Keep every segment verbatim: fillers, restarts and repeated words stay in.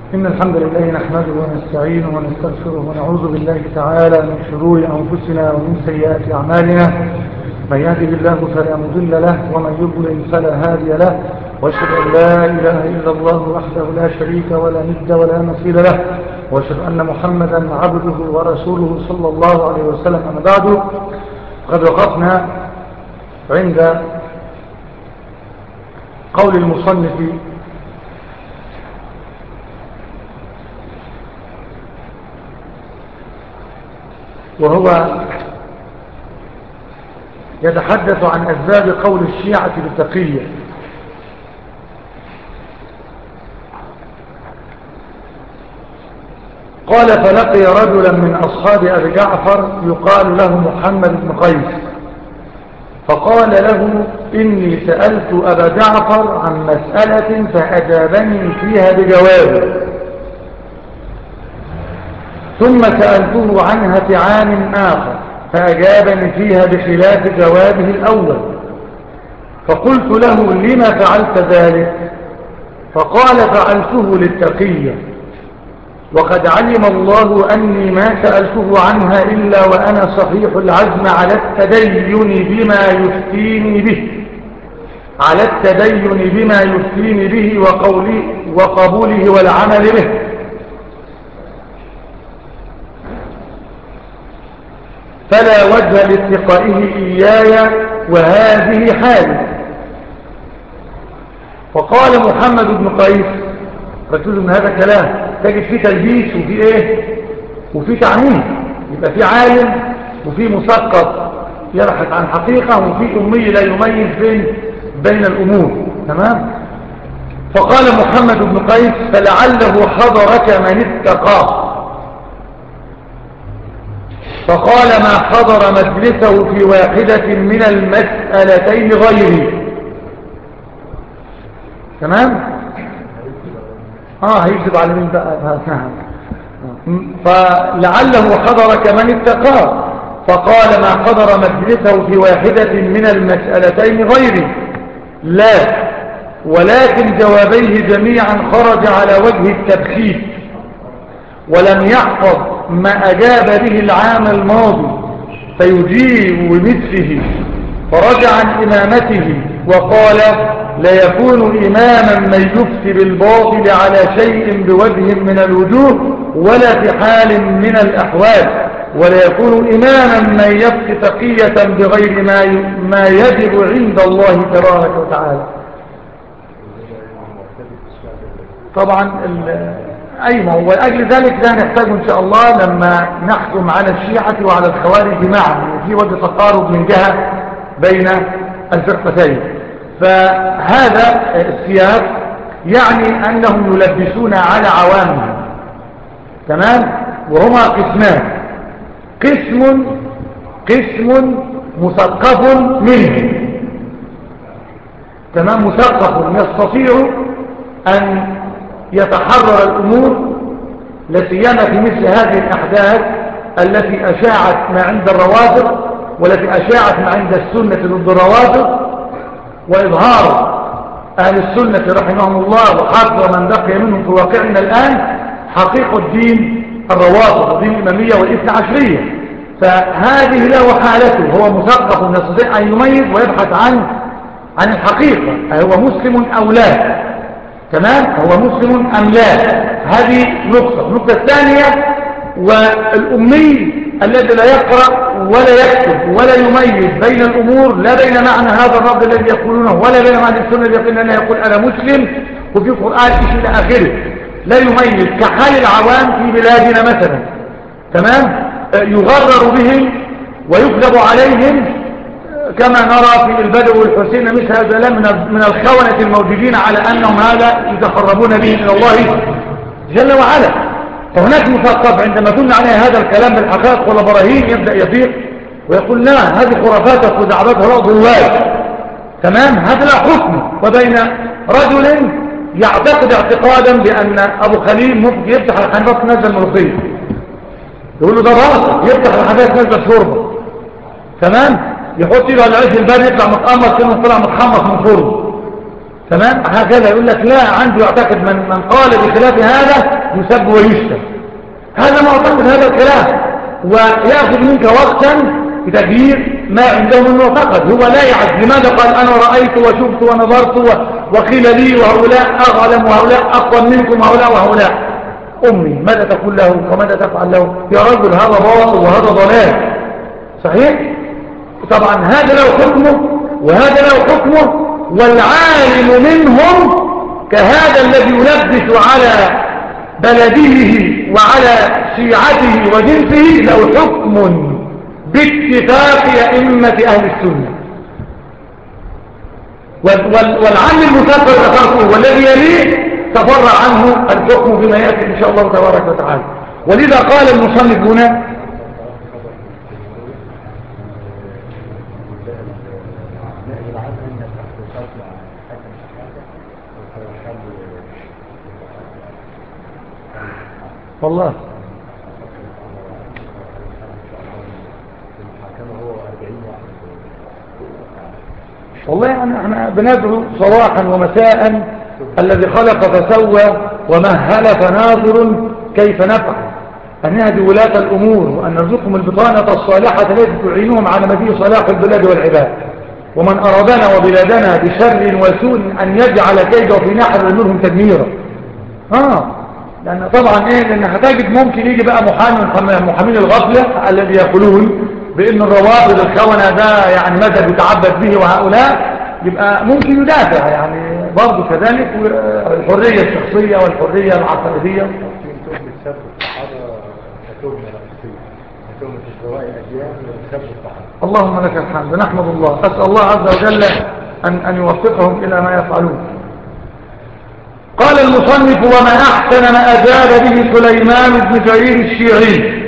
إن الحمد لله نحمده ونستعينه ونستغفره ونعوذ بالله تعالى من شرور أنفسنا ومن سيئات أعمالنا. من يهده الله فلا مضل له ومن يضلل فلا هادي له، واشهد أن لا إله إلا الله وحده لا شريك ولا ند ولا مثيل له، واشهد أن محمدا عبده ورسوله صلى الله عليه وسلم. أما بعد، قد وقفنا عند قول المصنف وهو يتحدث عن أسباب قول الشيعة بالتقية. قال: فلقي رجلا من أصحاب أبي جعفر يقال له محمد بن قيس، فقال له: إني سألت أبا جعفر عن مسألة فأجابني فيها بجواب، ثم سألته عنها في عام آخر فأجابني فيها بخلاف جوابه الأول، فقلت له: لما فعلت ذلك؟ فقال: فعلته للتقية، وقد علم الله أني ما سألته عنها إلا وأنا صحيح العزم على التدين بما يفتيني به على التدين بما يفتيني به وقوله وقبوله والعمل به، فلا وجه لاتقائه إياي وهذه حالي. وقال محمد بن قيس، ركزوا من هذا الكلام تجد فيه تلبيس وفيه ايه وفيه تعميم، يبقى فيه عالم وفيه مثقف يبحث عن حقيقة، وفيه أمي لا يميز بين بين الأمور. تمام. فقال محمد بن قيس: فلعله حضرك من اتقاه. فقال: ما حضر مجلسه في واحدة من المسألتين غيري. تمام. اه هيكذب على مين بقى؟ فلعله حضرك من اتقاه. فقال: ما حضر مجلسه في واحدة من المسألتين غيري، لا، ولكن جوابيه جميعا خرج على وجه التبخيت، ولم يحفظ ما أجاب به العام الماضي فيجيب بمثله، فرجع عن إمامته وقال: لا يكون إماما من يفتي بالباطل على شيء بوجه من الوجوه ولا في حال من الأحوال، ولا يكون إماما من يفتي تقية بغير ما ما يجب عند الله تبارك وتعالى. طبعا أي ما هو أجل ذلك لا نحتاج إن شاء الله لما نحكم على الشيعة وعلى الخوارج معا، في وجه تقارب من جهة بين الفرقتين. فهذا السياق يعني أنهم يلبسون على عوامهم. تمام. وهما قسمان: قسم قسم مثقف منه، تمام، مثقف يستطيع أن يتحرر الأمور، لسيما في مثل هذه الأحداث التي أشاعت ما عند الروافض والتي أشاعت ما عند السنة ضد الروافض، وإظهار أهل السنة رحمهم الله وحافظ من بقي منهم في واقعنا الآن حقيقة الدين الروافض ودين الإمامية والإثنى عشرية. فهذه له حالته، هو مثقف يستطيع أن يميز ويبحث عن عن الحقيقة، هو مسلم أو لا. تمام. هو مسلم أم لا؟ هذه نقطة. النقطة الثانية: والأمي الذي لا يقرأ ولا يكتب ولا يميز بين الأمور، لا بين معنى هذا الرب الذي يقولونه ولا بين معنى السنة الذي يقول أنه يقول أنا مسلم وفي قرآن إيش إلى آخره، لا يميز، كحال العوام في بلادنا مثلا. تمام. يغرر بهم ويكذب عليهم كما نرى في البدو والحسين مثل هذا من الخونة الموجودين على أنهم هذا يتقربون به إلى الله جل وعلا. فهناك مثقف عندما تمنع عليه هذا الكلام بالحقائق والبراهين يبدأ يفيق ويقول: لا، هذه خرافاتك ودعواتها لا ضلال. تمام. هذا لا حكم. وبين رجل يعتقد اعتقادا بأن أبو خليل ممكن يفتح الحنفات نزل ملوخية، يقول له ده راسك، يفتح الحنفات نزل شوربة. تمام. يحط له على عيش الباب يطلع متأمر كلمة طلع متحمص من فرن. تمام. هكذا يقول لك لا، عنده يعتقد من, من قال بخلاف هذا يسب ويشتم. هذا معتقد هذا الكلام، ويأخذ منك وقتا بتغيير ما عنده من معتقد. هو لا يعد. لماذا قال أنا رأيت وشفت ونظرت وقيل لي وهؤلاء أعلم وهؤلاء أقوى منكم وهؤلاء وهؤلاء؟ أمي ماذا تقول له وماذا تفعل له؟ يا رجل هذا باطل وهذا ضلال. صحيح؟ طبعا هذا له حكمه وهذا له حكمه، والعالم منهم كهذا الذي يلبس على بلده وعلى شيعته وجنسه له حكم باتفاق أئمة أهل السنة. والعام المثقل ذكرته والذي يليه تفرع عنه الحكم بما يأتي إن شاء الله تبارك وتعالى. ولذا قال المصنف هنا والله والله يعني احنا بندعو صباحا ومساء الذي خلق فسوى ومهل فناظر كيف نفعل، أن نهدي ولاة الأمور وأن نرزقهم البطانة الصالحة التي تعينهم على مزيد صلاح البلاد والعباد، ومن أرادنا وبلادنا بشر وسوء أن يجعل كيده في نحر منهم تدميرا. آه لأن طبعا إيه، لأن هتجد ممكن يجي بقى محامي محامين الغفلة الذي يقولون بأن الروافض الخونة ده يعني مذهب يتعبد به، وهؤلاء يبقى ممكن يدافع يعني برضه كذلك الحرية الشخصية والحرية العقائدية. اللهم لك الحمد، نحمد الله، أسأل الله عز وجل أن, أن يوفقهم إلى ما يفعلون. قال المصنف وما أحسن ما أجاب به سليمان بن جرير الشيعي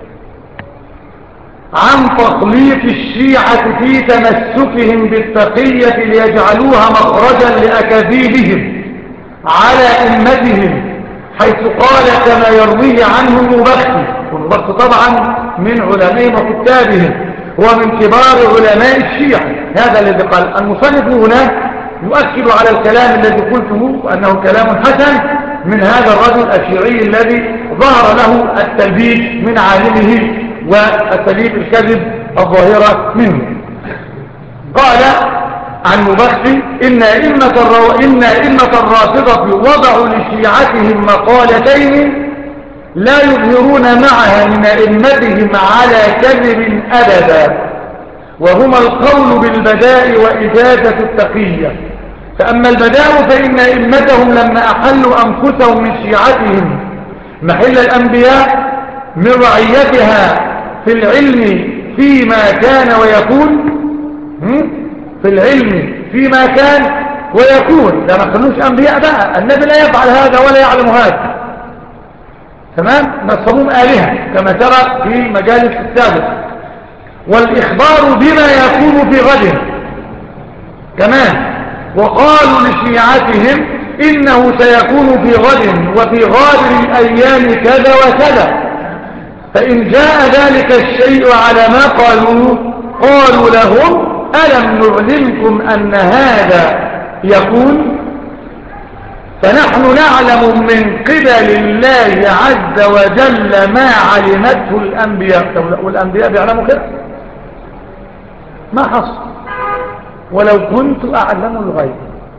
عن تخليط الشيعة في تمسكهم بالتقية ليجعلوها مخرجا لأكاذيبهم على أمتهم، حيث قال كما يرويه عنه المبخي. والمبخي طبعا من علمائهم وكتابهم، ومن كبار علماء الشيعة. هذا الذي قال المصنف هنا يؤكد على الكلام الذي قلته أنه كلام حسن من هذا الرجل الشيعي الذي ظهر له التلبيس من عالمه والتلبيس الكذب الظاهرة منه. قال عن مبخي إن أئمة الرو... إن أئمة الرافضة وضعوا لشيعتهم مقالتين لا يظهرون معها من أئمتهم على كذب أبدا، وهما القول بالبداء وإجازة التقية. فأما البداء فإن أئمتهم لما أحلوا أنفسهم من شيعتهم محل الأنبياء من رعيتها في العلم فيما كان ويكون، في العلم فيما كان ويكون، لا ما كانوش أنبياء بقى، النبي لا يفعل هذا ولا يعلم هذا. تمام. نصبهم آلهة كما ترى في مجالس السابق. والإخبار بما يكون في غد كمان. وقالوا لشيعتهم إنه سيكون في غد وفي غابر الأيام كذا وكذا، فإن جاء ذلك الشيء على ما قالوا قالوا لهم ألم نعلمكم أن هذا يكون؟ فنحن نعلم من قبل الله عز وجل ما علمته الأنبياء. والأنبياء بيعلموا كده؟ ما حصل. ولو كنت أعلم الغيب.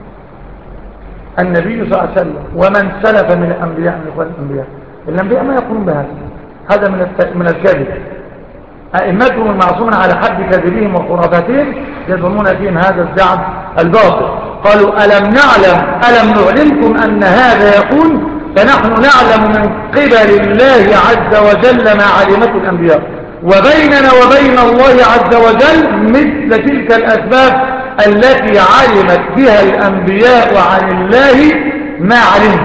النبي صلى الله عليه وسلم ومن سلف من الأنبياء من إخوان الأنبياء، الأنبياء ما يقولون بهذا، هذا من من الكذب. أئمتهم المعصومون على حد كذبهم وخرافاتهم يظنون فيهم هذا الزعم الباطل. قالوا ألم نعلم ألم نعلمكم أن هذا يكون؟ فنحن نعلم من قبل الله عز وجل ما علمته الأنبياء، وبيننا وبين الله عز وجل مثل تلك الأسباب التي علمت بها الأنبياء عن الله ما علمت.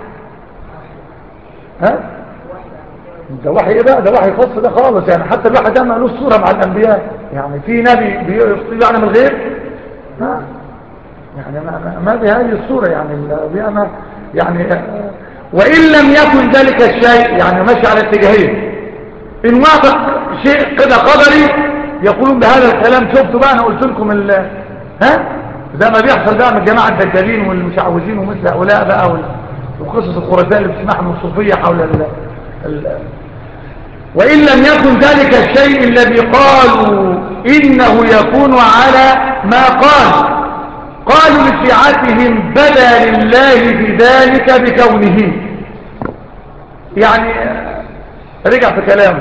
ها؟ ده وحي ايه بقى؟ ده وحي خاص ده خالص يعني. حتى الواحد ده مالوش صورة مع الأنبياء يعني. في نبي بيعلم الغيب؟ ها؟ يعني ما, ما بهذه الصورة يعني. بيعمل يعني. وإن لم يكن ذلك الشيء يعني ماشي على اتجاهين. إن وافق شيء كده قدري يقولون بهذا الكلام. شفتوا بقى أنا قلت لكم ال ها زي ما بيحصل بقى من الجماعة الدجالين والمشعوذين ومثل هؤلاء بقى وقصص الخرافات اللي بتسمعها من الصوفية حول ال ال وإن لم يكن ذلك الشيء الذي قالوا إنه يكون على ما قال قالوا لشيعتهم بدا لله في ذلك بكونه. يعني رجع في كلامه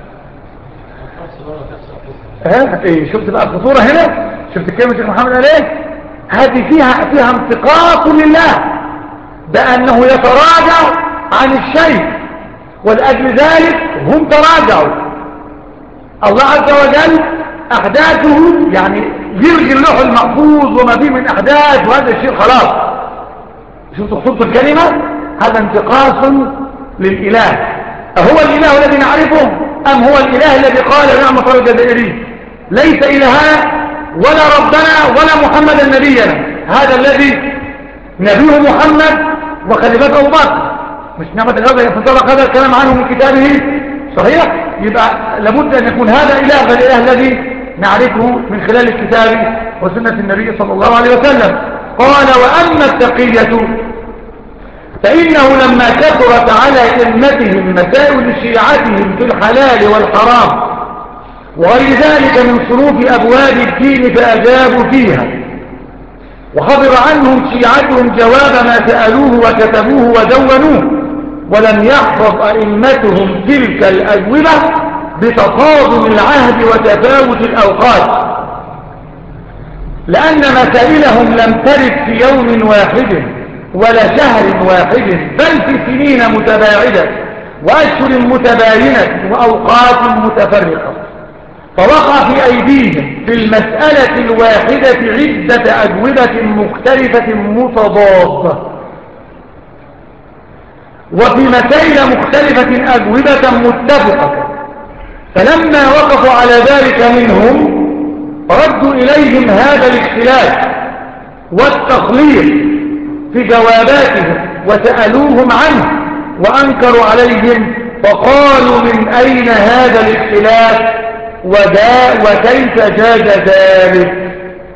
ها ايه شفت بقى الخطورة هنا؟ شفت كلمة الشيخ محمد قال ايه؟ هذه فيها فيها انتقاص لله بأنه يتراجع عن الشيء، ولأجل ذلك هم تراجعوا. الله عز وجل أحداثه يعني يلغي اللوح المحفوظ وما فيه من أحداث، وهذا الشيء خلاص. شفتوا خطوط الكلمة؟ هذا انتقاص للإله. أهو الإله الذي نعرفه أم هو الإله الذي قال نعم طريق الجزائري ليس إلهنا ولا ربنا ولا محمد نبينا؟ هذا الذي نبيه محمد وخليفته أبو بكر، مش نعمة الغزة يفترق هذا الكلام عنه من كتابه صحيح؟ يبقى لابد أن يكون هذا إله فالإله الذي نعرفه من خلال الكتاب وسنة النبي صلى الله عليه وسلم. قال وأما التقية فإنه لما كثرت على أئمتهم مسائل شيعتهم في الحلال والحرام وغير ذلك من صروف أبواب الدين فأجابوا فيها، وحضر عنهم شيعتهم جواب ما سألوه وكتبوه ودونوه، ولم يحفظ أئمتهم تلك الأجوبة بتفاضل العهد وتفاوت الأوقات، لأن مسائلهم لم ترد في يوم واحد ولا شهر واحد، بل في سنين متباعدة وأشهر متباينة وأوقات متفرقة، فوقع في أيديهم في المسألة الواحدة عدة أجوبة مختلفة متضادة، وفي مسائل مختلفة أجوبة متفقة، فلما وقفوا على ذلك منهم ردوا إليهم هذا الاختلاف والتخليط في جواباتهم وسألوهم عنه وأنكروا عليهم، فقالوا من أين هذا الاختلاف وكيف جاز ذلك؟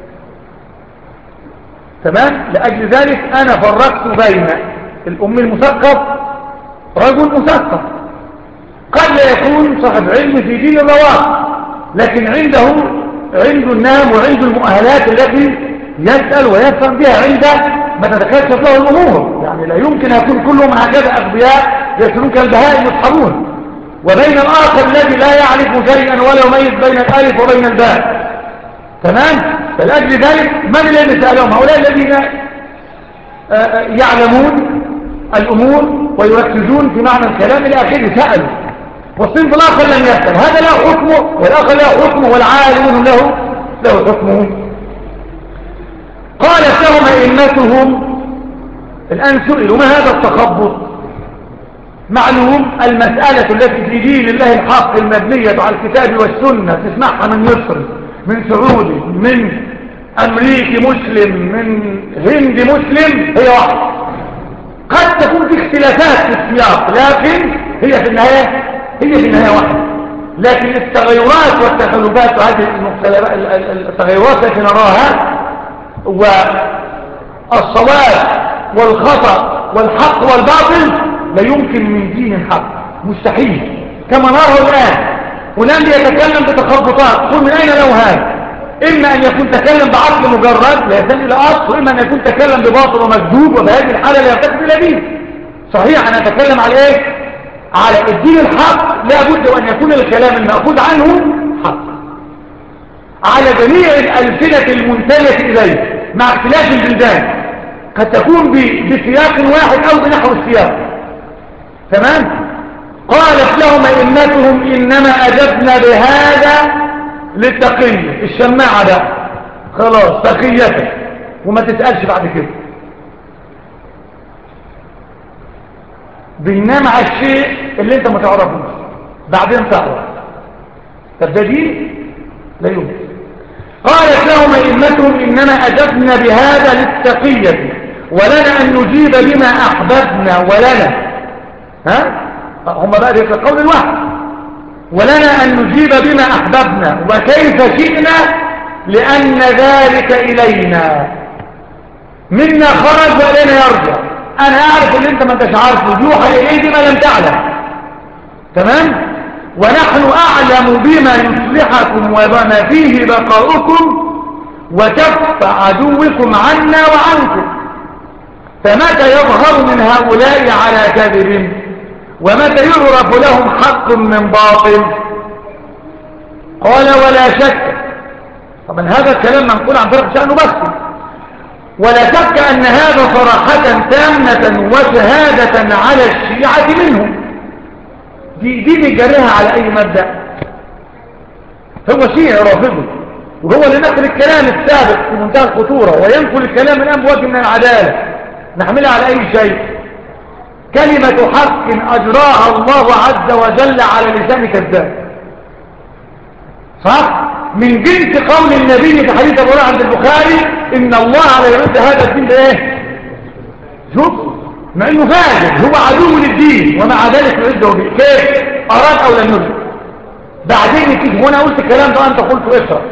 تمام؟ لأجل ذلك أنا فرقت بين الأم المثقف رجل مثقف قد لا يكون صاحب علم في دين الرواه، لكن عنده عنده النام وعنده المؤهلات التي يسأل ويفهم بها عند ما تتكشف له الأمور. يعني لا يمكن يكون كلهم هكذا أغبياء يسألون كالبهائم يصحبون، وبين الآخر الذي لا يعرف شيئا ولا يميز بين الألف وبين الباء. تمام؟ فلأجل ذلك من الذي سألهم؟ هؤلاء الذين يعلمون الأمور ويركزون في معنى الكلام إلى آخره سألوا، والصنف الآخر لم يسأل، هذا له حكمه والآخر له حكمه والعالم له له حكمه. قالت لهم أئمتهم الآن سئلوا ما هذا التخبط؟ معلوم المسألة التي في دين الله الحق المبنية على الكتاب والسنة تسمعها من مصر من سعودي من أمريكي مسلم من هندي مسلم هي واحدة، قد تكون في اختلافات في السياق لكن هي في النهاية هي في النهاية واحدة، لكن التغيرات والتخلفات وهذه التغيرات التي نراها والصواب والخطأ والحق والباطل لا يمكن من دين حق، مستحيل كما نراه الآن. فلان يتكلم بتخبطات، قل من أين له هذا؟ إما أن يكون تكلم بعقل مجرد لا يحتاج إلى أصل، وإما أن يكون تكلم بباطل ومكذوب، وبهذه الحالة لا يحتاج إلى دين. صحيح أنا أتكلم على إيه؟ على الدين الحق، لا بد أن يكون الكلام المأخوذ عنه حق على جميع الألسنة المنتهية إليه مع اختلاف البلدان، قد تكون بسياق واحد أو بنحو السياق. تمام؟ قالت لهم أئمتهم إنما أجبنا بهذا للتقية، الشماعة ده خلاص تقيتك وما تسألش بعد كده، بينام على الشيء اللي انت ما تعرفوش بعدين تعرف. طب ده دين؟ لا يمكن. قالت لهم أئمتهم إنما أجبنا بهذا للتقية ولنا أن نجيب بما أحببنا، ولنا ها هم بقى في القول الواحد، ولنا أن نجيب بما أحببنا وكيف شئنا لأن ذلك إلينا. منا خرج وإلينا يرجع. أنا أعرف اللي أنت ما أنتش عارفه، يوحى إليه بما لم تعلم. تمام؟ ونحن أعلم بما يصلحكم وما فيه بقاؤكم وكف عدوكم عنا وعنكم. فمتى يظهر من هؤلاء على كذب ومتى يعرف لهم حق من باطل؟ قال ولا شك. طبعا هذا الكلام منقول عن طريق شأنه بس، ولا شك أن هذا صراحة تامة وشهادة على الشيعة منهم. دي, دي نجريها على أي مبدأ؟ هو شيعي رافضي، وهو اللي نقل الكلام السابق في منتهى الخطورة، وينقل الكلام الآن بوجه من العدالة. نحملها على أي شيء؟ كلمة حق أجراها الله عز وجل على لسان كذاب، صح؟ من جنس قول النبي في حديث أبو هريرة عند البخاري إن الله لا يرد هذا الدين بإيه؟ شوف، مع إنه فاجر، هو عدو للدين، ومع ذلك يرده به. كيف؟ أراد أو لم يرد؟ بعدين كيف؟ هنا قلت الكلام ده أنت قلت اسرع.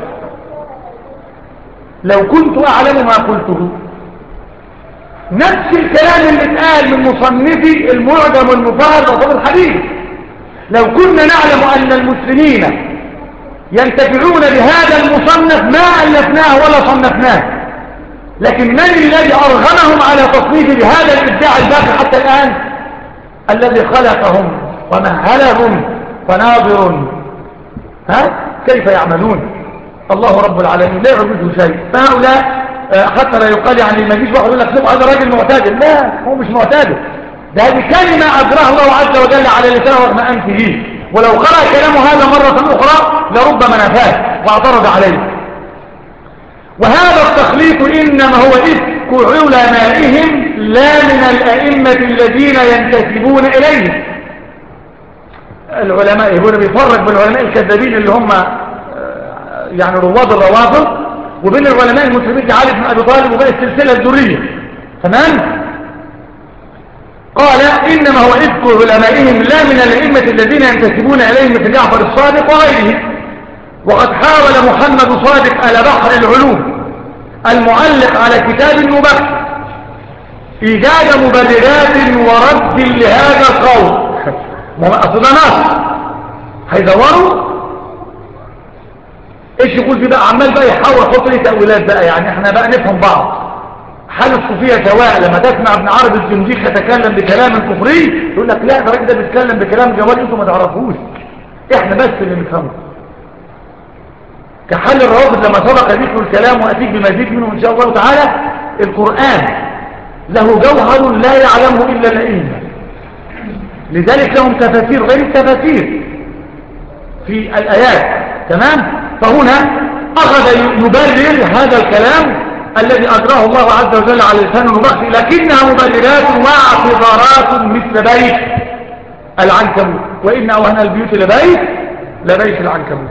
لو كنت أعلم ما قلته، نفس الكلام اللي اتقال من مصنفي المعجم المفاهر لأصحاب الحديث، لو كنا نعلم أن المسلمين ينتفعون بهذا المصنف ما ألفناه ولا صنفناه. لكن من الذي أرغمهم على تصنيف بهذا الإبداع الباقي حتى الآن؟ الذي خلقهم ومهلهم فناظر ها كيف يعملون. الله رب العالمين لا يعبده شيء. فهؤلاء حتى لا يقال يعني ما يجيش واحد يقول لك هذا راجل معتدل، لا، هو مش معتدل، ده هذه كلمة أجراها الله عز وجل على لسانه رغم أنفه، ولو قرأ كلامه هذا مرة أخرى لربما نفاه واعترض عليه. وهذا التخليط إنما هو إفك علمائهم لا من الأئمة الذين ينتسبون إليه. العلماء هنا بيفرق بين العلماء الكذابين اللي هم يعني رواد الروافض، وبين العلماء المسلمين كعلي بن أبي طالب وبين السلسلة الذرية. تمام؟ قال إنما هو إفك علمائهم لا من الأئمة الذين ينتسبون إليه مثل جعفر الصادق وغيره. وقد حاول محمد صادق على بحر العلوم المعلق على كتاب المبكر إيجاد مبررات ورد لهذا القول. أصل ده نص هيدوروا ايش يقول في بقى، عمال بقى يحاول يحط لي تأويلات بقى، يعني احنا بقى نفهم بعض. حال الصوفية سواء لما تسمع ابن عربي الزنجيخ يتكلم بكلام كفري يقول لك لا ده الراجل ده بيتكلم بكلام جوال انتم ما تعرفوش، احنا بس اللي نفهمه. كحال الروافض لما سبق ذكر الكلام واتيك بمزيد منه ان شاء الله تعالى. القرآن له جوهر لا يعلمه الا الائمة، لذلك لهم تفاسير غير التفاسير في الآيات. تمام؟ فهنا أخذ يبرر هذا الكلام الذي أجراه الله عز وجل على لسان المبخل، لكنها مبررات واعتذارات مثل بيت العنكبوت، وإن أوهن البيوت لبيت لبيت العنكبوت.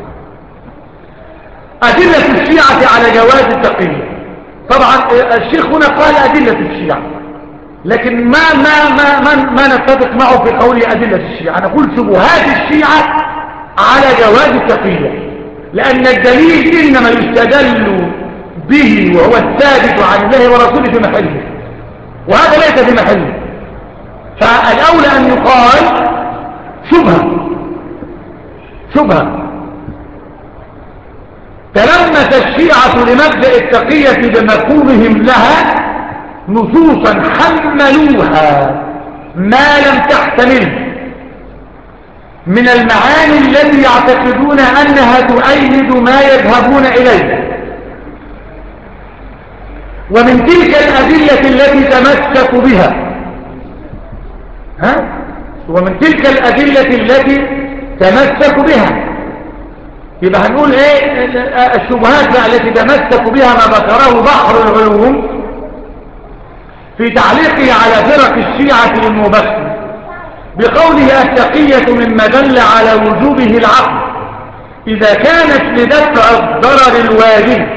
أدلة الشيعة على جواز التقية. طبعا الشيخ هنا قال أدلة الشيعة، لكن ما ما ما ما, ما نتفق معه في قوله أدلة الشيعة. نقول شبهات الشيعة على جواز التقية، لأن الدليل إنما يستدل به وهو الثابت عن الله ورسوله في محله، وهذا ليس في محله. فالأولى أن يقال شبهة شبهة تلمس الشيعة لمبدأ التقية بمفهومهم لها نصوصا حملوها ما لم تحتمل من المعاني التي يعتقدون أنها تؤيد ما يذهبون إليه، ومن تلك الأدلة التي تمسكوا بها ها ومن تلك الأدلة التي تمسكوا بها. يبقى هنقول ايه الشبهات بقى التي تمسكوا بها ما ذكره بحر العلوم في تعليقه على فرق الشيعة للمبكر بقوله التقية مما دل على وجوبه العقل إذا كانت لدفع الضرر الواجب،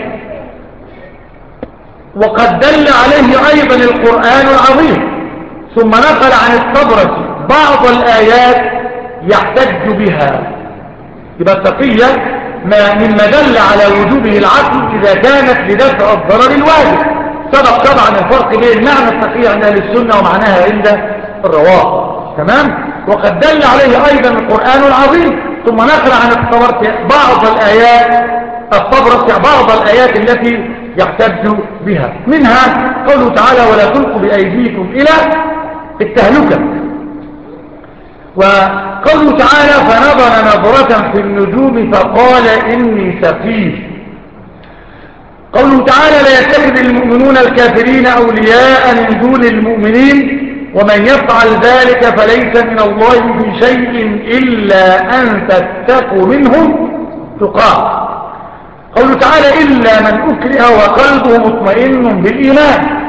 وقد دل عليه أيضا القرآن العظيم. ثم نقل عن الطبرسي بعض الآيات يحتج بها. يبقى التقية ما مما دل على وجوبه العقل إذا كانت لدفع الضرر الواجب، سبق طبعا الفرق بين معنى التقية عند أهل السنة ومعناها عند الروافض. تمام. وقد دل عليه أيضا القرآن العظيم. ثم نقل عن الطبرسي بعض الآيات الطبرسي بعض الآيات التي يحتج بها، منها قوله تعالى ولا تلقوا بأيديكم إلى التهلكة، وقوله تعالى فنظر نظرة في النجوم فقال إني سقيم. قوله تعالى لا يتخذ المؤمنون الكافرين أولياء من دون المؤمنين ومن يفعل ذلك فليس من الله في شيء إلا أن تتقوا منهم تقاه. قوله تعالى إلا من أكره وقلبه مطمئن بالإيمان.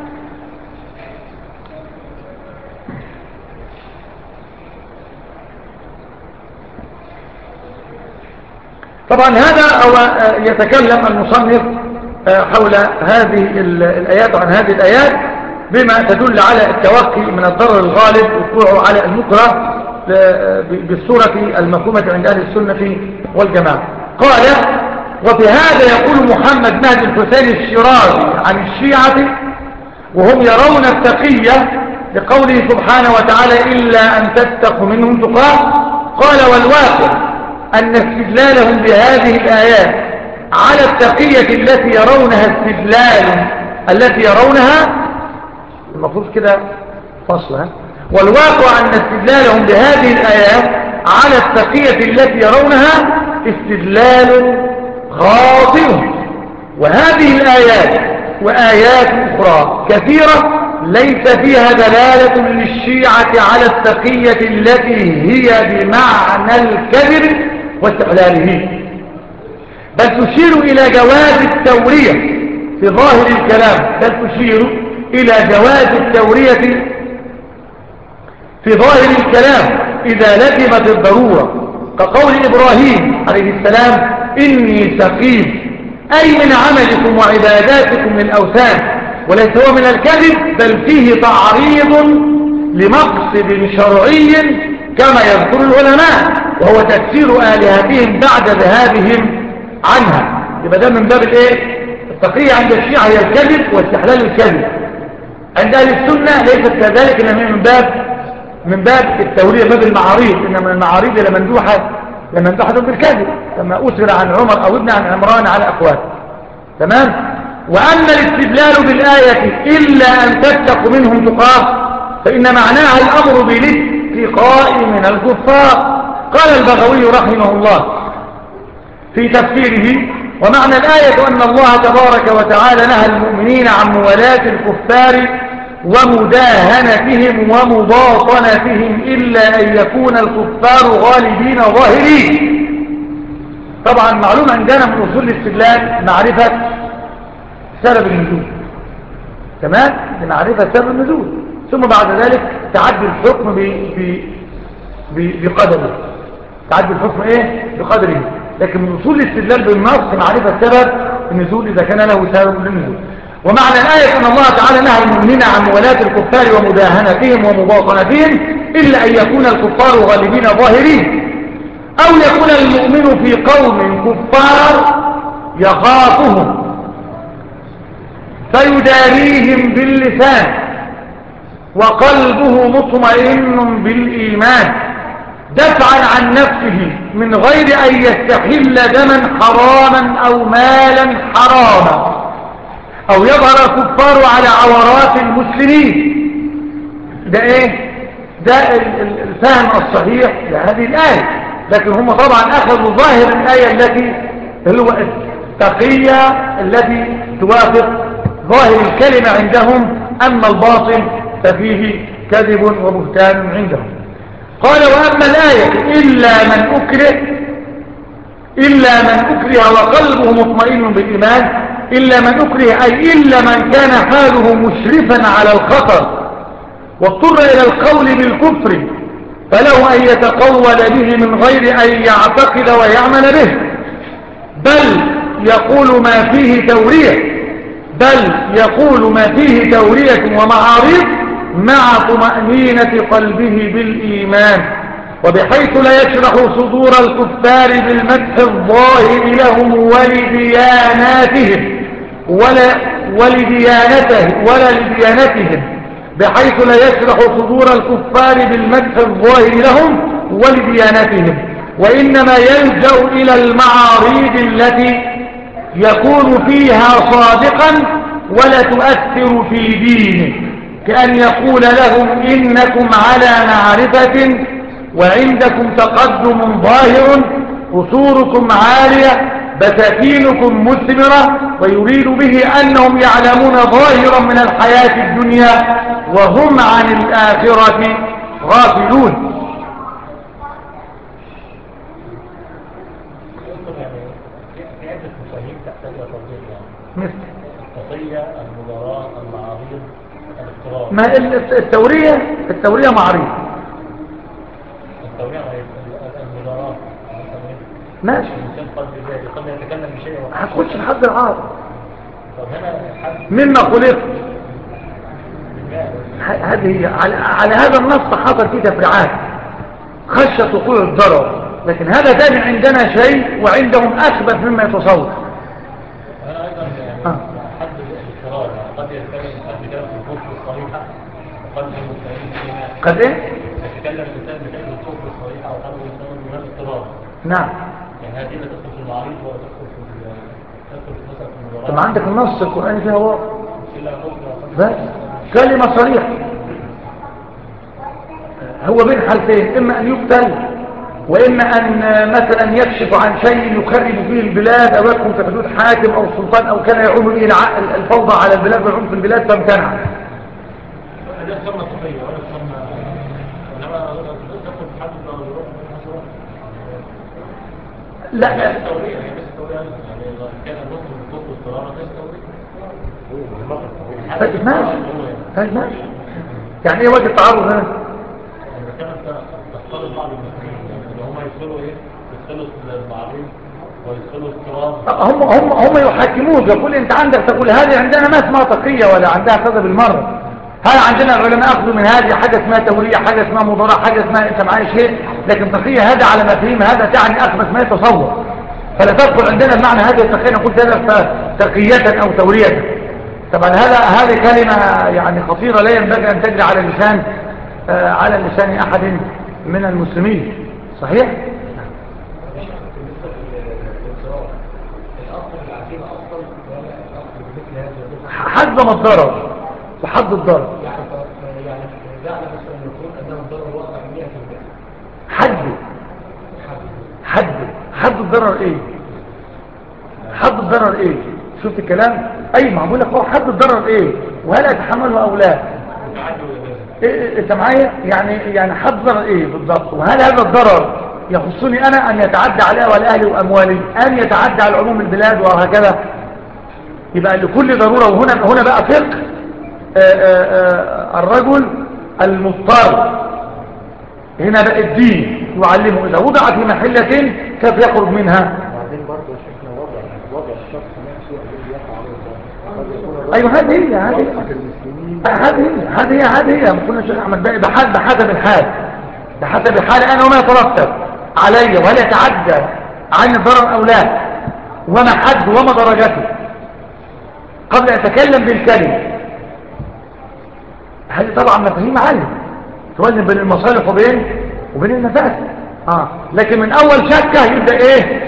طبعا هذا هو يتكلم المصنف حول هذه الآيات وعن هذه الآيات بما تدل على التوقي من الضرر الغالب وقوعه على المكره بالصورة المفهومة عند أهل السنة والجماعة. قال وفي هذا يقول محمد مهدي الحسين الشيرازي عن الشيعة وهم يرون التقية لقوله سبحانه وتعالى إلا أن تتقوا منهم تقاه. قال والواقع أن استدلالهم بهذه الآيات على التقية التي يرونها استدلال التي يرونها المفروض كده فصلها. والواقع أن استدلالهم بهذه الآيات على التقية التي يرونها استدلال خاطئ. وهذه الآيات وآيات أخرى كثيرة ليس فيها دلالة للشيعة على التقية التي هي بمعنى الكذب واستحلاله، بل تشير إلى جواز التورية في ظاهر الكلام بل تشير إلى جواز التورية في ظاهر الكلام إذا لزمت الضرورة، كقول إبراهيم عليه السلام إني سقيم، أي من عملكم وعباداتكم للأوثان، وليس هو من الكذب بل فيه تعريض لمقصد شرعي كما يذكر العلماء وهو تكسير آلهتهم بعد ذهابهم عنها. يبقى ده من باب الايه؟ التقية عند الشيعة هي الكذب واستحلال الكذب. عند أهل السنة ليست كذلك، إنما من باب من باب التورية، باب المعاريض، إنما المعاريض لمندوحة لمندوحة بالكذب كما أسر عن عمر أو ابن عن عمران على أقوال. تمام. وأما الاستدلال بالآية إلا أن تتقوا منهم تقاه فإن معناها الأمر بالاتقاء من الكفار. قال البغوي رحمه الله في تفسيره ومعنى الآية أن الله تبارك وتعالى نهى المؤمنين عن موالاة الكفار ومداهنتهم ومباطنتهم إلا أن يكون الكفار غالبين ظاهرين. طبعا معلوم عندنا من أصول الاستدلال معرفة سبب النزول. تمام. لمعرفة سبب النزول ثم بعد ذلك تعدي الحكم بقدره. تعدي الحكم ايه بقدره. لكن من أصول الاستدلال بالنص معرفة سبب النزول إذا كان له سبب للنزول. ومعنى الآية أن الله تعالى نهى المؤمنين عن موالاة الكفار ومداهنتهم ومباطنتهم إلا أن يكون الكفار غالبين ظاهرين، أو يكون المؤمن في قوم كفار يخافهم فيداريهم باللسان وقلبه مطمئن بالإيمان دفعا عن نفسه من غير أن يستحل دما حراما أو مالا حراما أو يظهر الكفار على عورات المسلمين. ده ايه؟ ده الفهم الصحيح لهذه الآية. لكن هم طبعا أخذوا ظاهر الآية التي هو التقية التي توافق ظاهر الكلمة عندهم، أما الباطن ففيه كذب وبهتان عندهم. قال وأما الآية إلا من أكره إلا من أكره وقلبه مطمئن بالإيمان، إلا من أكره أي إلا من كان حاله مشرفا على الخطر واضطر إلى القول بالكفر فله أن يتقول به من غير أن يعتقد ويعمل به، بل يقول ما فيه تورية بل يقول ما فيه تورية ومعارض مع طمأنينة قلبه بالإيمان، وبحيث لا يشرح صدور الكفار بالمدح الظاهر لهم ولدياناتهم ولا, ولديانته ولا لديانتهم، بحيث لا يشرح صدور الكفار بالمدح الظاهر لهم ولديانتهم، وإنما يلجأ إلى المعاريض التي يكون فيها صادقا ولا تؤثر في دينه، كأن يقول لهم إنكم على معرفة وعندكم تقدم ظاهر، قصوركم عالية، بساتينكم مثمرة، ويريد به أنهم يعلمون ظاهرا من الحياة الدنيا وهم عن الآخرة غافلون. مثل التقية، المباراة، المعاريض، الافتراض. ما التورية التورية معاريض. التورية المباراة ماشي، الإنسان قد قد يتكلم بشيء هتخش لحد العرض. طب هنا مما خلقت هذه على, على هذا النص حصل فيه تفريعات خشية وقوع الضرر، لكن هذا ثاني عندنا شيء وعندهم أثبت مما يتصور. هنا أيضا يعني آه. حد الافتراض قد يتكلم قد يتكلم في الكفر الصريحة وقد يتكلم قد إيه؟ يتكلم الإنسان بكلمة الكفر الصريحة وقد يتكلم من الافتراض. نعم. يعني هذه لا تدخل في المعارض ولا تدخل في تدخل في مسألة المباراة. طب عندك النص القرآني فيها واضح. بس كلمة صريحة. هو بين حالتين، إما أن يقتل وإما أن مثلا يكشف عن شيء يخرب فيه البلاد أو يكون في حدود حاكم أو سلطان أو كان يعوم به الفوضى على البلاد والعنف في البلاد فامتنع. هذا تسمى صفية ولا تسمى إنما تدخل في حد لا التورية هي بس التورية يعني كان النصر بالضبط والصرارة بس التورية. طيب ماشي طيب ماشي. يعني ايه وجه التعرض هنا؟ إذا كانت تختلط بعض المسلمين إن هم يدخلوا إيه؟ يدخلوا المعارض ويدخلوا التراب. هم هم هم يحكموك، يقول أنت عندك تقول هذه عندنا ما اسمها تقية ولا عندها كذا بالمرة. هل عندنا العلماء أخذوا من هذه حاجة اسمها تورية، حاجة اسمها مضارعة، حاجة اسمها أنت معايا شيء، لكن تقية هذا على مفهوم هذا تعني أخذت ما يتصور، فلا تدخل عندنا بمعنى هذه التقية نقول هذا تقية أو تورية. طبعا هذا هذه كلمة يعني خطيرة لا ينبغي أن تجري على لسان آه على لسان أحد من المسلمين. صحيح؟ حد ما الضرر وحد الضرر يعني جعل مثلا يقول أنه الضرر واقع مئة بالمئة. حد حد حد الضرر ايه؟ حد الضرر ايه؟ شفت الكلام؟ اي ما بقول لك هو حد الضرر ايه؟ وهل اتحمله او لا؟ إيه انت معايا؟ يعني يعني حد الضرر ايه بالضبط؟ وهل هذا الضرر يخصني انا ان يتعدى علي وعلى اهلي واموالي، ان يتعدى على عموم البلاد وهكذا؟ يبقى لكل ضرورة. وهنا هنا بقى فقه آآ آآ الرجل المضطر، هنا بقى الدين يعلمه إذا وضع في محلة كيف يخرج منها. وبعدين برضه شفنا وضع وضع الشخص نفسه الذي يقع عليه. أيوة هذه هي هذه هي هذه هي هذه هي كنا شيخ أحمد بقى بحد بحسب الحال بحسب الحال أنا وما يترتب علي وهل يتعدى عن الضرر أو لا، وما حد وما درجته قبل أن أتكلم بالكلمة. هذه طبعا مفاهيم عالية توازن بين المصالح وبين وبين المفاسد. آه. لكن من أول شكة يبدأ إيه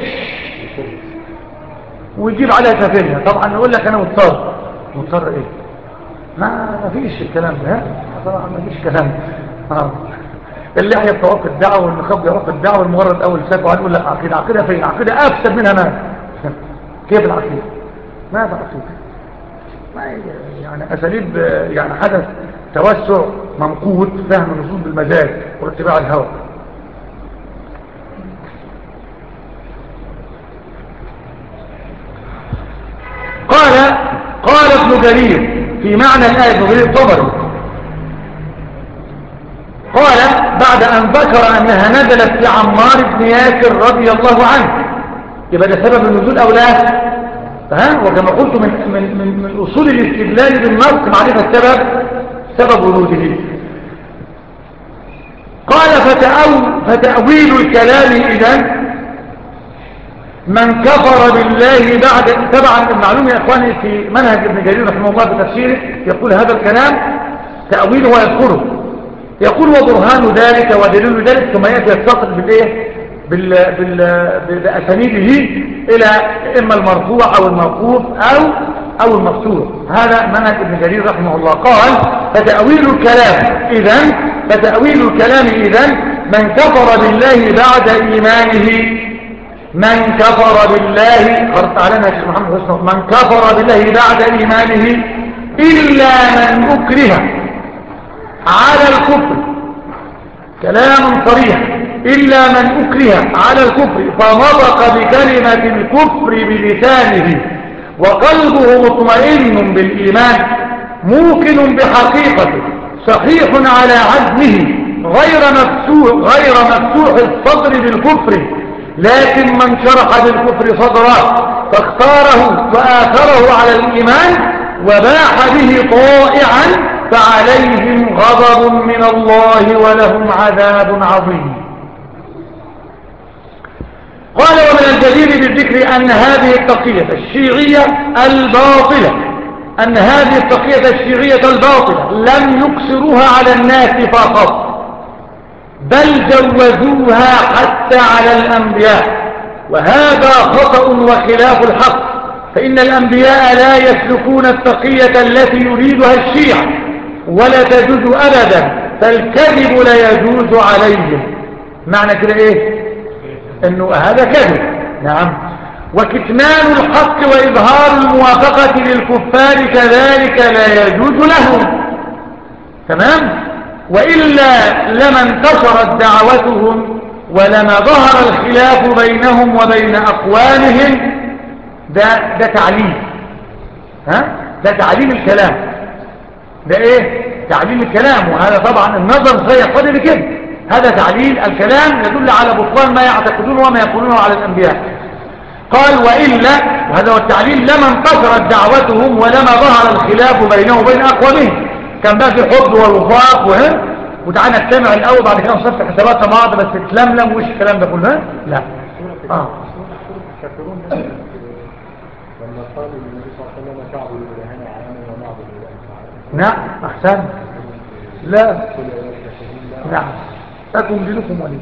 ويجيب عليها سفينة. طبعا نقول لك أنا مضطر مضطر إيه ما فيش الكلام ده، طبعا ما فيش كلام. آه. اللحية بتوقف الدعوة والنقاب بيوقف الدعوة والمجرد أول ساكة وهنقول لك عقيدة عقيدة فين؟ عقيدة أفسد منها ما كيف العقيدة؟ ما في عقيدة، يعني أساليب يعني حدث توسع ممقوت فهم النصوص بالمزاج واتباع الهوى. قال قال ابن جرير في معنى الآية ابن جرير الطبري قال بعد أن ذكر أنها نزلت في عمار بن ياسر رضي الله عنه، يبقى ده سبب النزول أو لا؟ ها وكما قلت من من من, من اصول الاستدلال بالنص معرفه السبب سبب وروده. قال فتأو فتأويل الكلام اذا من كفر بالله بعد. طبعا المعلوم يا اخواني في منهج ابن جرير رحمه الله في تفسيره يقول هذا الكلام تأويله ويذكره، يقول وبرهان ذلك ودليل ذلك، ثم يأتي يتصل بالايه بال... بال... بأسانيده إلى إما المرفوع أو الموقوف أو أو المقصور. هذا منهج ابن جرير رحمه الله. قال فتأويل الكلام إذن فتأويل الكلام إذن من كفر بالله بعد إيمانه، من كفر بالله قرأت علينا يا شيخ محمد حسن، من كفر بالله بعد إيمانه إلا من أكره على الكفر، كلام صريح، إلا من أكره على الكفر فنطق بكلمة الكفر بلسانه وقلبه مطمئن بالإيمان موقن بحقيقته صحيح على عزمه غير مفتوح غير مفتوح الصدر بالكفر، لكن من شرح بالكفر صدره فاختاره وآثره على الإيمان وباح به طائعا فعليهم غضب من الله ولهم عذاب عظيم. قال ومن الجدير بالذكر أن هذه التقية الشيعية الباطلة أن هذه التقية الشيعية الباطلة لم يقصروها على الناس فقط بل جوزوها حتى على الأنبياء، وهذا خطأ وخلاف الحق، فإن الأنبياء لا يسلكون التقية التي يريدها الشيعة ولا تجوز أبدا، فالكذب لا يجوز عليهم. معنى كده إيه؟ إنه هذا كذب. نعم. وكتمان الحق وإظهار الموافقة للكفار كذلك لا يجوز لهم. تمام؟ وإلا لما انتشرت دعوتهم ولما ظهر الخلاف بينهم وبين أقوامهم. ده, ده تعليم، ها؟ ده تعليم الكلام، ده ايه؟ تعليم الكلام. وهذا طبعا النظر سيقتضي بكده، هذا تعليل الكلام يدل على بطلان ما يعتقدون وما يقولونه على الأنبياء. قال وإلا، وهذا هو التعليل، لما انتشرت دعوتهم ولما ظهر الخلاف بينهم وبين أقوامهم. كان بقى في حب والوفاق وهم وتعالى نجتمع الأول بعد كده نصفي حساباتنا مع بعض بس تلملم وش الكلام ده كله؟ لا اه لما قال النبي صلى الله عليه وسلم تعبد الإلهين عاما ونعبد الإلهين. نعم أحسن. لا نعم لكم دينكم ولي.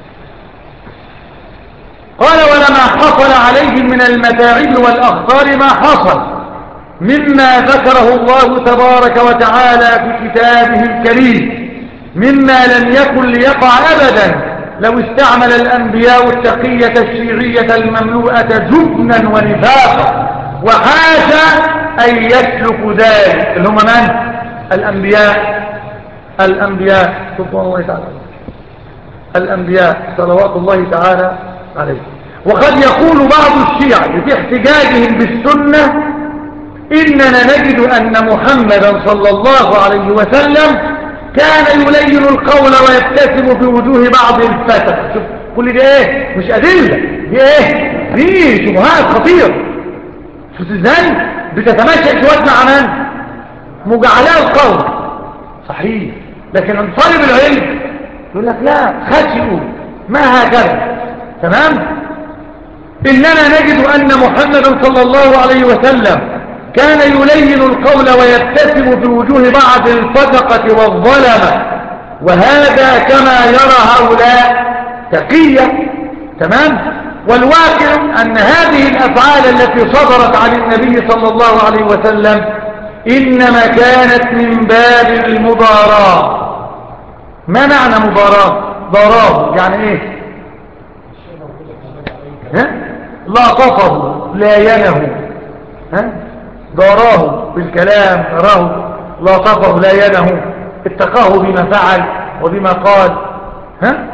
قال ولما حصل عليهم من المتاعب والأخطار ما حصل مما ذكره الله تبارك وتعالى في كتابه الكريم مما لم يكن ليقع أبدا لو استعمل الأنبياء التقية الشيعية المملوءة جبنا ونفاقا، وحاشا أن يسلك ذلك. اللي هم من؟ الأنبياء الأنبياء سبحانه الله تعالى الأنبياء صلوات الله تعالى عليه. وقد يقول بعض الشيعة في احتجاجهم بالسنة إننا نجد أن محمدا صلى الله عليه وسلم كان يلين القول ويبتسم في وجوه بعض الفتى. شوف كل دي ايه؟ مش أدلة، دي ايه؟ دي شبهات خطيرة. شوف ازاي بتتماشى شوات مع من؟ مجعلاء القول صحيح، لكن عن طالب العلم يقول لك لا خشئوا ما هكذا. تمام؟ إننا نجد أن محمدا صلى الله عليه وسلم كان يلين القول ويبتسم في وجوه بعض الفسقة والظلمة، وهذا كما يرى هؤلاء تقية. تمام؟ والواقع أن هذه الأفعال التي صدرت عن النبي صلى الله عليه وسلم إنما كانت من باب المضاراة. ما معنى مضاراة؟ ضراه يعني ايه؟ ها؟ لاطفه لاينه، ها؟ ضاراه بالكلام، راه لاطفه لاينه، اتقاه بما فعل وبما قال. ها؟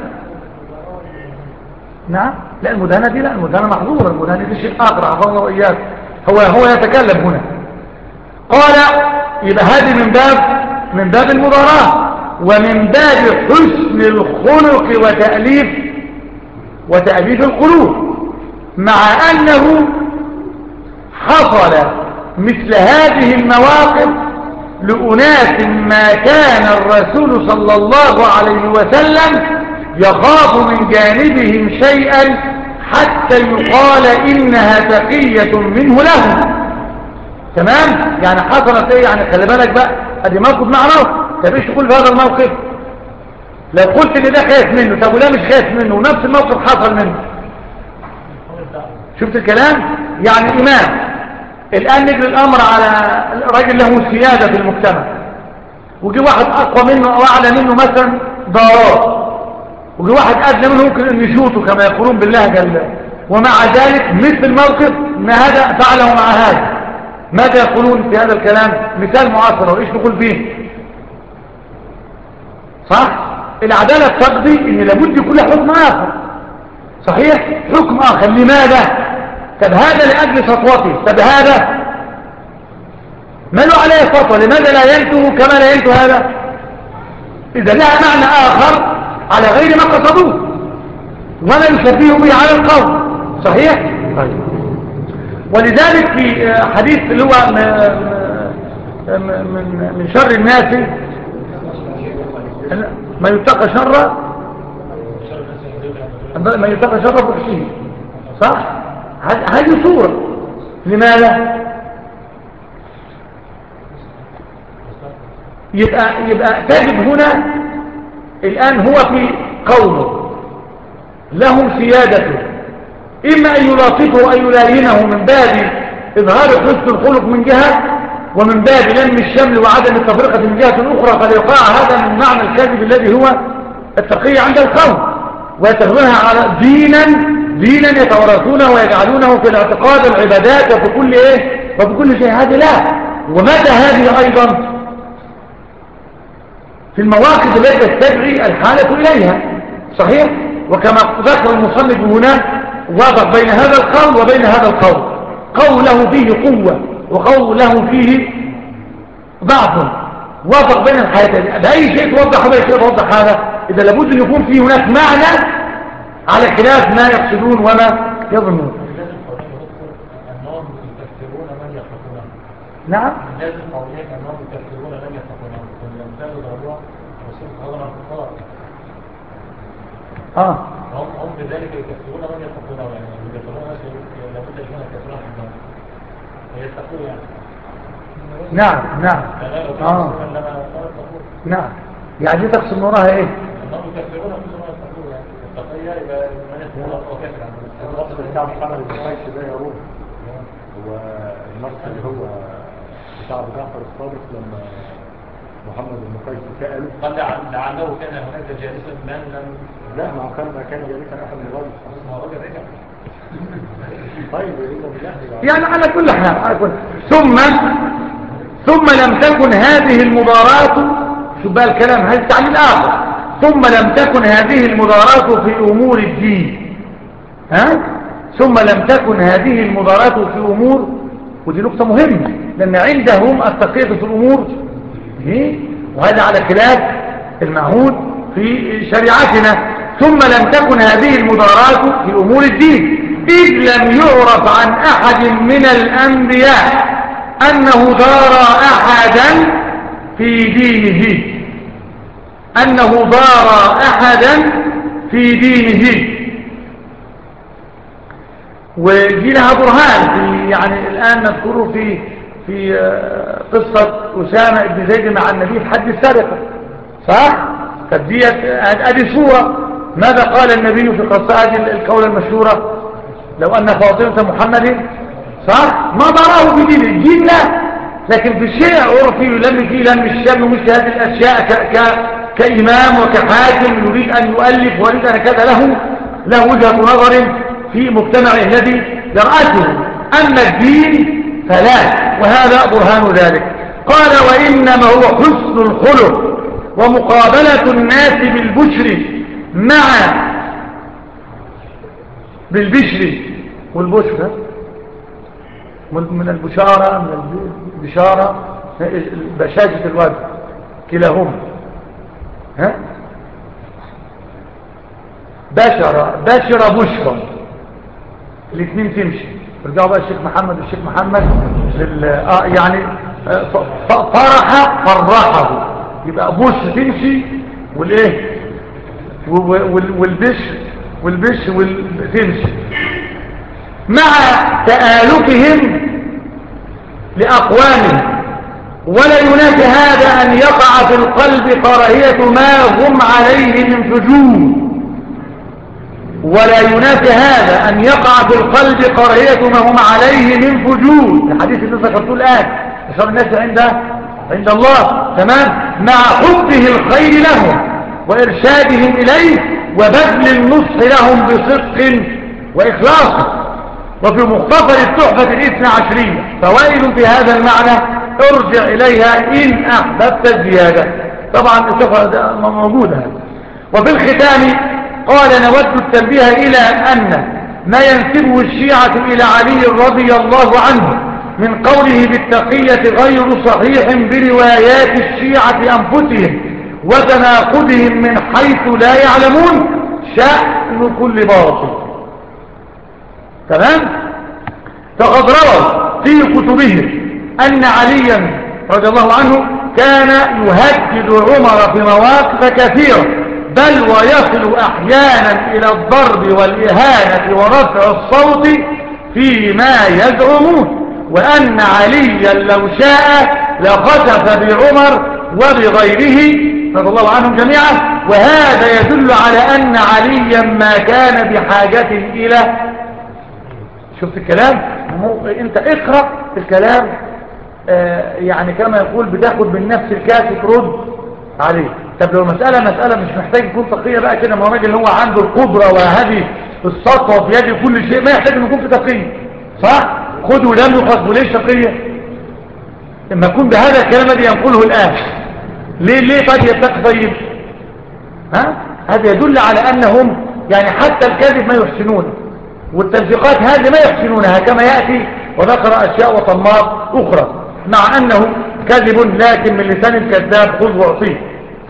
نعم. لا المدانة دي لا، المدانة محظورة، المدانة دي شيء آخر عفوا الله وإياك. هو هو يتكلم هنا. قال يبقى هذه من باب من باب المضاراة ومن باب حسن الخلق وتأليف وتأليف القلوب، مع أنه حصل مثل هذه المواقف لأناس ما كان الرسول صلى الله عليه وسلم يخاف من جانبهم شيئا حتى يقال إنها تقية منه له. تمام؟ يعني حصلت ايه؟ يعني خلي بالك بقى، ادي موقف مع موقف. طب ايش تقول في هذا الموقف؟ لو قلت ان ده خايف منه، طب وده مش خايف منه ونفس الموقف حصل منه، شفت الكلام؟ يعني إمام الآن نجري الأمر على راجل له سيادة في المجتمع، وجي واحد أقوى منه أو أعلى منه مثلا ضرار، وجي واحد أدنى منه ممكن أن يشوطه كما يقولون باللهجة الله، ومع ذلك مثل الموقف ما هذا فعله مع هذا. ماذا يقولون في هذا الكلام؟ مثال معاصر وإيش نقول فيه؟ صح؟ العدالة تقضي إن لابد يكون له حكم آخر، صحيح؟ حكم آخر. لماذا؟ طب هذا لأجل سطوته، طب هذا ما له عليه سطوة، لماذا لا ينتهي كما لا ينتهي هذا؟ إذا لها معنى آخر على غير ما قصدوه ولا يشبه به على القول، صحيح؟ طيب. ولذلك في حديث اللي هو من من شر الناس ما يتقى شر ما يتقى شر بحشيه، صح؟ هذه صورة. لماذا؟ يبقى, يبقى تجد هنا الآن هو في قومه لهم سيادته، إما أن يلاطفه وأن يلاينه من باب إظهار حسن الخلق من جهة، ومن باب لم الشمل وعدم التفرقة من جهة أخرى، فليقع هذا من معنى الكذب الذي هو التقي عند القوم، ويتخذونها على دينا دينا يتورثونه ويجعلونه في الاعتقاد والعبادات وفي كل ايه وفي كل شيء. هذه لا. ومتى هذه ايضا؟ في المواقف التي تستدعي الحالة اليها، صحيح؟ وكما ذكر المصنف هنا وافق بين هذا القول وبين هذا القول، قوله فيه قوة وقوله فيه ضعف، وافق بين الحالتين. بأي شيء توضح وبأي شيء توضح هذا؟ إذا لابد أن يكون فيه هناك معنى على خلاف ما يقصدون وما يظنون. أنهم يكفرون من يتقونه. نعم. لازم قولين أنهم يكفرون من يتقونه، والأمثال ضرورة رسول هذا الكفار. آه. هم هم بذلك يكفرون من يتقونه، يعني يكفرون ناس لابد يكون يكفرون في الدم. يتقون يعني. نعم نعم. آه. نعم. يعني تقصد وراها إيه؟ أنهم يكفرون كل ما يتقون يعني. التقية يبقى من يتقون أو كافر عنه. النص بتاع محمد بن قيس ده يا روح، هو النص اللي هو بتاع أبو جعفر الصادق لما محمد بن قيس سأله قال لعله كان هناك جالسا من لم لا ما هو كان ما كان جالسا أحد من الرجل. ما هو راجل رجع. طيب يقول بالله يعني على كل حال على كل ثم ثم لم تكن هذه المضارات، شو بقى الكلام هذا التعليل آخر، ثم لم تكن هذه المضارات في أمور الدين، ها؟ ثم لم تكن هذه المضارات في أمور، ودي نقطة مهمة لأن عندهم التقييد في الأمور دي، وهذا على خلاف المعهود في شريعتنا. ثم لم تكن هذه المضارات في أمور الدين إذ لم يعرف عن أحد من الأنبياء أنه دار أحدا في دينه أنه ضار أحدا في دينه. ودي لها برهان في يعني الآن نذكره في في قصة أسامة بن زيد مع النبي في حد السرقة، صح؟ فديت أدي صورة. ماذا قال النبي في قصة هذه القولة المشهورة؟ لو أن فاطمة محمد، صح؟ ما ضراه في دين الدين لا، لكن في الشيء عرفي يلم فيه لم الشم ومثل هذه الأشياء ك ك كإمام وكحاكم يريد أن يؤلف ويريد أن كذا له له وجهة نظر في مجتمعه الذي يرأسه. أما الدين فلا، وهذا برهان ذلك. قال وإنما هو حسن الخلق ومقابلة الناس بالبشر مع بالبشر والبشر من البشارة من البشارة بشاجة الوجه كلاهما، ها بشرة بشرة بشرة الاثنين تمشي. ارجعوا بقى الشيخ محمد والشيخ محمد آه يعني فرح فرحه يبقى بش تمشي والايه والبش والبش تمشي مع تآلفهم لأقوامهم، ولا ينافي هذا أن يقع في القلب كراهية ما هم عليه من فجور، ولا ينافي هذا أن يقع في القلب كراهية ما هم عليه من فجور، الحديث اللي ذكرته الآن أشار الناس عند عند الله، تمام، مع حبه الخير لهم وإرشادهم إليه وبذل النصح لهم بصدق وإخلاص. وفي مختصر التحفة الاثنى عشرية فوائد في هذا المعنى ارجع إليها إن أحببت الزيادة، طبعا التحفة موجودة. وفي الختام قال نود التنبيه إلى أن ما ينسبه الشيعة إلى علي رضي الله عنه من قوله بالتقية غير صحيح بروايات الشيعة أنفسهم وتناقضهم من حيث لا يعلمون شأن كل باطل. تمام؟ فقد روى في كتبهم أن عليا رضي الله عنه كان يهدد عمر في مواقف كثيرة، بل ويصل أحيانا إلى الضرب والإهانة ورفع الصوت فيما يزعمون، وأن عليا لو شاء لخسف بعمر وبغيره رضي الله عنهم جميعا. وهذا يدل على أن عليا ما كان بحاجة إلى، شفت الكلام؟ انت اقرأ الكلام، آه يعني كما يقول بتاخد من نفس الكاس ترد عليه. طب لو مسألة مسألة مش محتاج يكون تقية بقى كده، ما هو راجل هو عنده القدرة وهذه السطوة في يده كل شيء، ما يحتاج ان يكون في تقية، صح؟ خذوا لم يخذ وليش تقية لما يكون بهذا الكلام الذي ينقله الآن. ليه ليه قد يتقي؟ طيب ها هذا يدل على أنهم يعني حتى الكذب ما يحسنونه، والتلفيقات هذه ما يحسنونها كما يأتي، وذكر أشياء وطمات أخرى مع أنه كذب لكن من لسان الكذاب خذ واعطيه.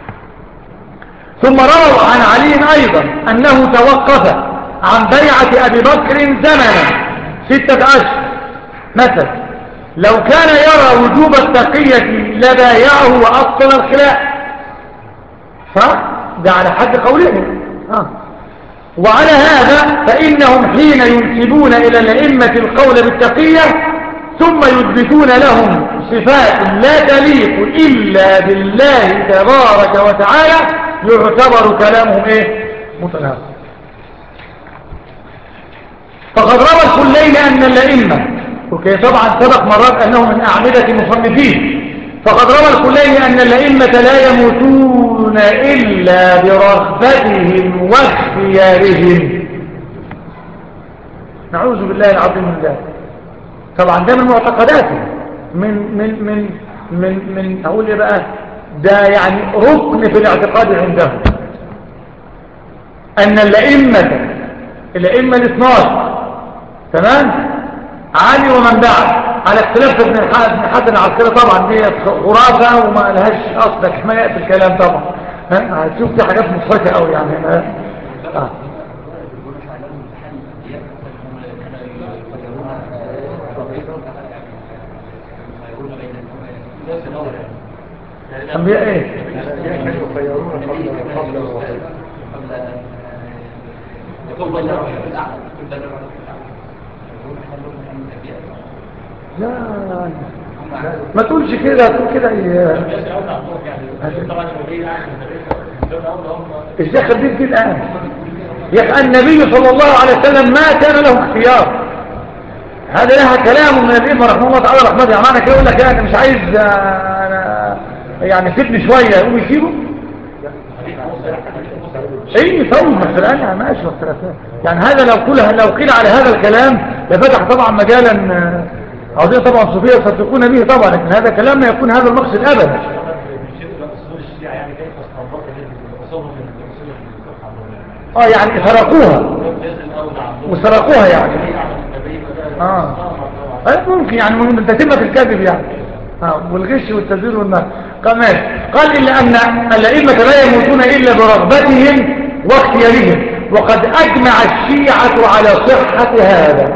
ثم رووا عن علي أيضا أنه توقف عن بيعة أبي بكر زمنا ستة أشهر مثلا، لو كان يرى وجوب التقية لبايعه وأبطل الخلاف، صح؟ ده على حد قولهم. آه. وعلى هذا فإنهم حين ينسبون إلى الأئمة القول بالتقية ثم يثبتون لهم صفات لا تليق إلا بالله تبارك وتعالى يعتبر كلامهم إيه؟ متناقض. فقد روى الكلين أن الأئمة، وكي طبعا سبق مرات أنه من أعمدة مصنفين، فقد روى الكلين أن الأئمة لا يموتون إلا برغبتهم واختيارهم. نعوذ بالله العظيم من ذلك. طبعا ده من معتقداتهم، من من من من من أقول إيه بقى، ده يعني ركن في الاعتقاد عندهم أن الأئمة الأئمة الاثناشر، تمام، علي ومن بعد، على اختلاف ابن حسن العسكري طبعا دي خرافه وما لهاش اصل كما ياتي الكلام طبعا. هتشوف دي حاجات مضحكه قوي يعني. اه انبياء ايه؟ لا ما تقولش كده، تقول كده الشيخ خديم في الآن يبقى النبي صلى الله عليه وسلم ما كان له اختيار. هذا لها كلام من الإمام رحمه الله تعالى رحمته، يعني معنى كده يقول لك أنا مش عايز أنا يعني سيبني شوية يقوم يسيبه. ايه طيب مثلا انا ماشي واختلافات يعني. هذا لو قيل لو قيل على هذا الكلام لفتح طبعا مجالا عاوزين طبعا صوفيه يصدقون به طبعا، لكن هذا كلام ما يكون هذا المقصد ابدا. اه يعني سرقوها وسرقوها يعني اه ممكن يعني من تتمة الكذب يعني اه والغش والتزوير والنار. كمان قال إلا أن الأئمة لا يموتون إلا برغبتهم واختيارهم، وقد أجمع الشيعة على صحة هذا.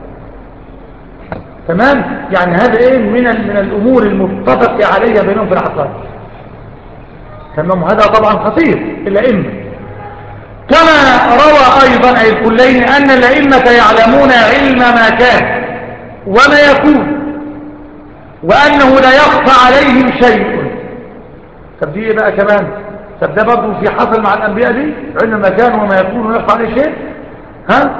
تمام يعني هذا إيه من من الأمور المتفق عليها بينهم في العقائد. تمام هذا طبعا خطير الأئمة. كما روى أيضا أي الكلين أن الأئمة يعلمون علم ما كان وما يكون وأنه لا يخفى عليهم شيء. طب دي بقى كمان، طب ده برضه في حصل مع الأنبياء دي علم ما كان وما يكون ولا يخفى عليه شيء. ها؟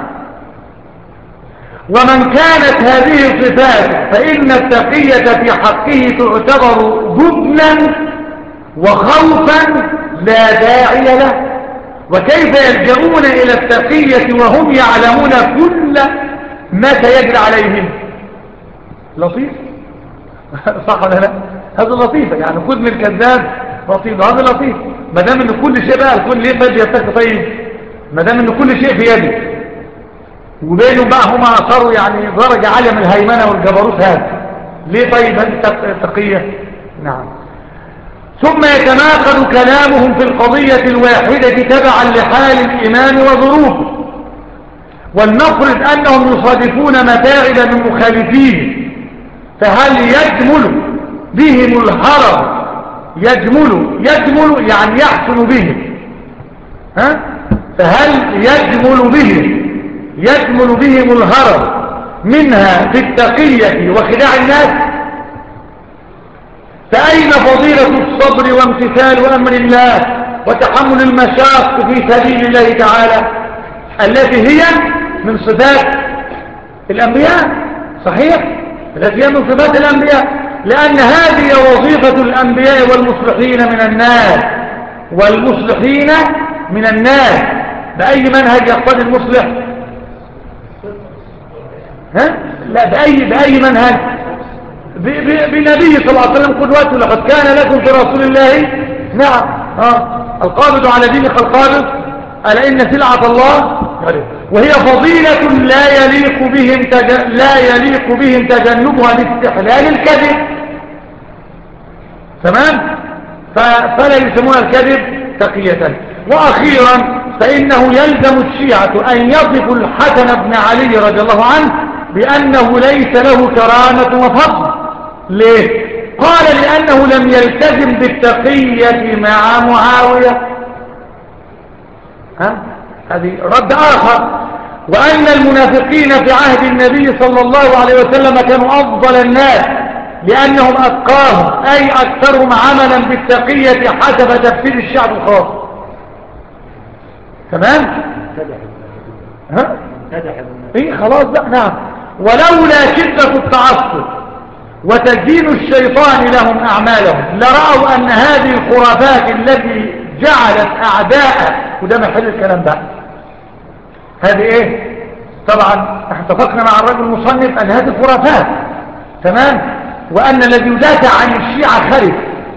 ومن كانت هذه الصفات فإن التقية في حقه تعتبر جبنا وخوفا لا داعي له. وكيف يلجؤون إلى التقية وهم يعلمون كل ما سيجري عليهم؟ لطيف صح ولا لا؟ هذا لطيفة يعني خذ من الكذاب لطيف، هذا لطيف ما دام ان كل شيء بقى الكل ليه بدي يتقي. طيب ما دام ان كل شيء في يدي وبينهم بقى هم صاروا يعني درجة عالية من الهيمنة والجبروت، هذا ليه طيب التقية؟ نعم. ثم يتناقض كلامهم في القضية الواحدة تبعا لحال الإمام وظروفه. ولنفرض أنهم يصادفون متاعب من مخالفين، فهل يجمل بهم الهرم؟ يجمل يجمل يعني يحسن بهم، ها؟ فهل يجمل بهم يجمل بهم الهرم منها في التقية وخداع الناس؟ فأين فضيلة الصبر وامتثال أمر الله وتحمل المشاق في سبيل الله تعالى التي هي من صفات الأنبياء؟ صحيح، التي هي من صفات الأنبياء، لأن هذه وظيفة الأنبياء والمصلحين من الناس والمصلحين من الناس. بأي منهج يقتضي المصلح؟ ها؟ لا، بأي, بأي منهج؟ بنبي صلى الله عليه وسلم قدوته. لقد كان لكم في رسول الله نعم ها القابض على دينك القابض، ألا إن سلعة الله، وهي فضيلة لا يليق بهم تج... لا يليق بهم تجنبها لاستحلال الكذب. تمام؟ ف... فلا يسمون الكذب تقية. وأخيرا فإنه يلزم الشيعة أن يصفوا الحسن بن علي رضي الله عنه بأنه ليس له كرامة وفضل. ليه؟ قال لأنه لم يلتزم بالتقية مع معاوية. ها؟ هذه رد آخر. وأن المنافقين في عهد النبي صلى الله عليه وسلم كانوا أفضل الناس لأنهم أتقاهم، أي أكثرهم عملا بالتقية حسب تفسير الشعب الخاص. تمام؟ ها؟ إيه خلاص بقى. نعم. ولولا شدة التعصب وتزيين الشيطان لهم أعمالهم لرأوا أن هذه الخرافات التي جعلت أعداء، وده محل الكلام بقى، هذه إيه؟ طبعا احنا اتفقنا مع الرجل المصنف أن هذه خرافات. تمام؟ وأن الذي يدافع عن الشيعة خرف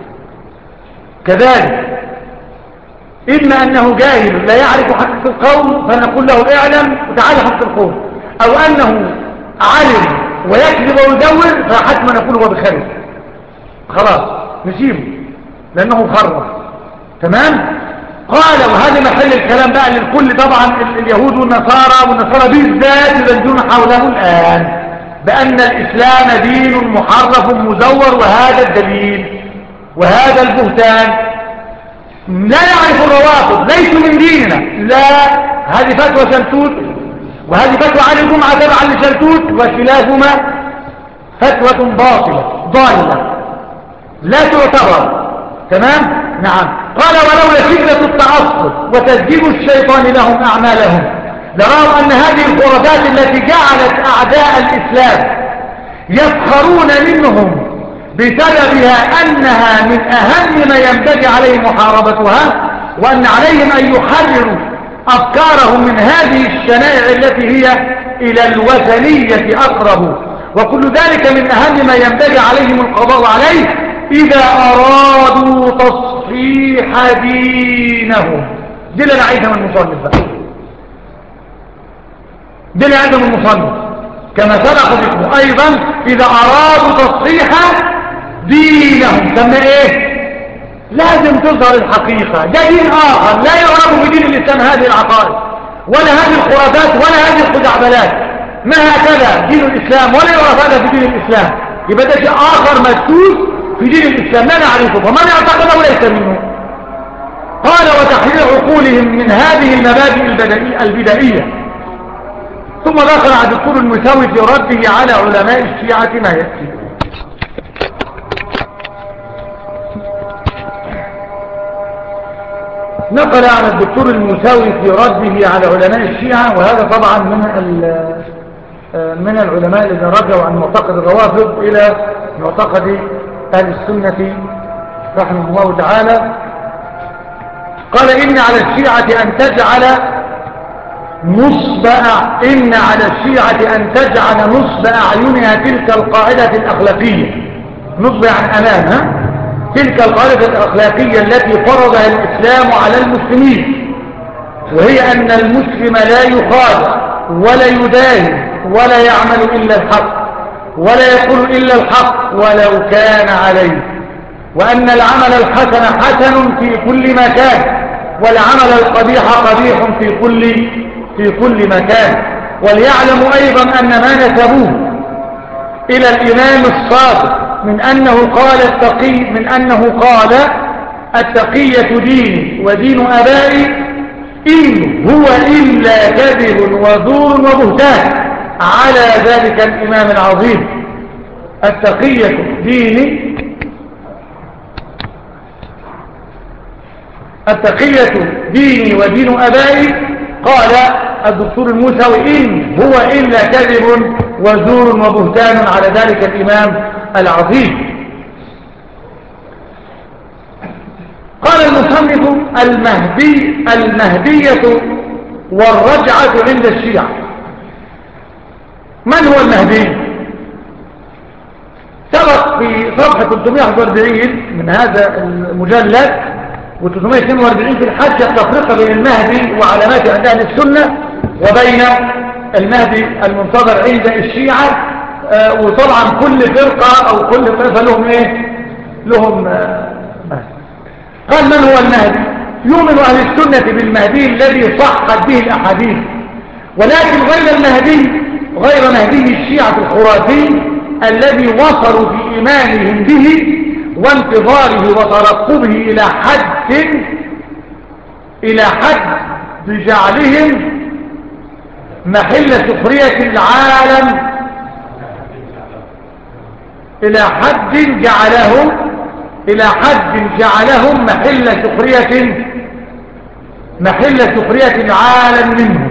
كذلك، إما أنه جاهل لا يعرف حقيقة القول فنقول له اعلم وتعالى حقيقة القول، أو أنه علم ويكذب ويدور فحتما نقول هو بخير. خلاص نسيبه لأنه خرف. تمام؟ قال وهذا محل الكلام بقى للكل طبعا، اليهود والنصارى والنصارى بالذات يبدون حوله الآن بأن الإسلام دين محرف مزور، وهذا الدليل وهذا البهتان. لا يعرف الروافض ليسوا من ديننا، لا، هذه فتوى شلتوت وهذه فتوى علي الجمعة تبعا لشلتوت، وكلاهما فتوى باطلة ضالة لا تعتبر. تمام؟ نعم. قال ولولا شدة التعصب وتسجيل الشيطان لهم أعمالهم لرأوا أن هذه الخرافات التي جعلت أعداء الإسلام يفخرون منهم بسببها أنها من أهم ما ينبغي عليه محاربتها، وأن عليهم أن يحرروا أفكارهم من هذه الشنائع التي هي إلى الوثنية أقرب، وكل ذلك من أهم ما ينبغي عليهم القضاء عليه إذا أرادوا تصحيح دينهم. دي اللي أنا عايزها من المصنف بقى، دي اللي عايزها من المصنف كما سبق ذكره أيضا، إذا أرادوا تصحيح دينهم. ثم إيه؟ لازم تظهر الحقيقة. ده دين آخر لا يعرف بدين الإسلام هذه العقائد ولا هذه الخرافات ولا هذه الخزعبلات، ما هكذا دين الإسلام ولا يعرف هذا في دين الإسلام. يبقى ده شيء آخر مسكوت في دين الإسلام لا نعرفه، فمن اعتقده ليس منه. قال وتحرير عقول عقولهم من هذه المبادئ البدائية. ثم ذكر عن الدكتور المساوي في رده على علماء الشيعة ما يأتي. نقل عن الدكتور المساوي في رده على علماء الشيعة، وهذا طبعا من من العلماء الذين رجعوا عن معتقد الروافض إلى معتقد أهل السنة رحمه الله تعالى. قال إن على الشيعة أن تجعل نصب إن على الشيعة أن تجعل نصب أعينها تلك القاعدة الأخلاقية، نصب عن أمامها تلك القاعدة الأخلاقية التي فرضها الإسلام على المسلمين، وهي أن المسلم لا يخادع ولا يداهن ولا يعمل إلا الحق ولا يقول إلا الحق ولو كان عليه، وأن العمل الحسن حسن في كل مكان والعمل القبيح قبيح في كل في كل مكان. وليعلموا أيضا أن ما نسبوه إلى الإمام الصادق من أنه قال التقي من أنه قال التقية ديني ودين أبائي إن هو إلا كذب وزور وبهتان على ذلك الإمام العظيم. التقية ديني التقية ديني ودين أبائي، قال الدكتور الموسوي إن هو إلا كذب وزور وبهتان على ذلك الإمام العظيم. قال المصنف المهدي المهدية والرجعة عند الشيعة. من هو المهدي؟ سبق في صفحة ثلاثمائة وواحد وأربعين من هذا المجلد و342 في الحج التفرقة بين المهدي وعلامات عند أهل السنة وبين المهدي المنتظر عند الشيعة. آه وطبعا كل فرقة أو كل طائفة لهم إيه؟ لهم آه مهدي. قال من هو المهدي؟ يؤمن أهل السنة بالمهدي الذي صحت به الأحاديث، ولكن غير المهدي غير مهدي الشيعة الخرافي الذي وصلوا في إيمانهم به وانتظاره وترقبه إلى حد إلى حد بجعلهم محل سخرية العالم، إلى حد جعلهم إلى حد جعلهم محل سخرية محل سخرية العالم منه،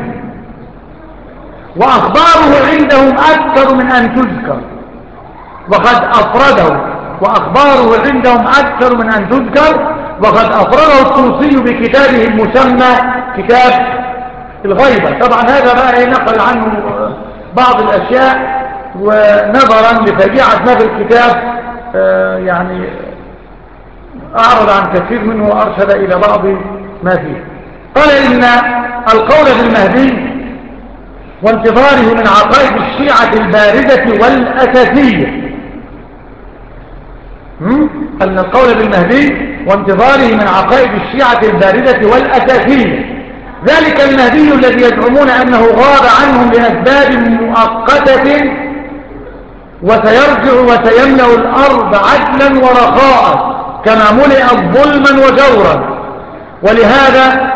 وأخباره عندهم أكثر من أن تذكر، وقد أفرده وأخباره عندهم أكثر من أن تذكر وقد أفرده الطوسي بكتابه المسمى كتاب الغيبة. طبعا هذا بقى نقل عنه بعض الأشياء، ونظرا لفجيعة ما في الكتاب يعني أعرض عن كثير منه وأرشد إلى بعض ما فيه. قال إن القول بالمهدي وانتظاره من عقائد الشيعة الباردة والأساسية، أن القول بالمهدي وانتظاره من عقائد الشيعة الباردة والأساسية، ذلك المهدي الذي يزعمون أنه غاب عنهم لأسباب مؤقتة وسيرجع وسيملأ الأرض عدلا ورخاء كما ملئت ظلما وجورا، ولهذا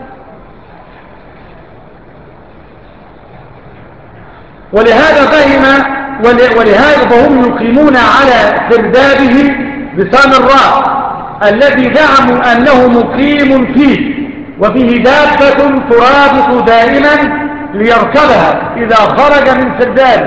ولهذا فهم ولهذا فهم يقيمون على سردابه لسان الراء الذي زعموا أنه مقيم فيه، وفيه دابة ترابط دائما ليركبها إذا خرج من سردابه.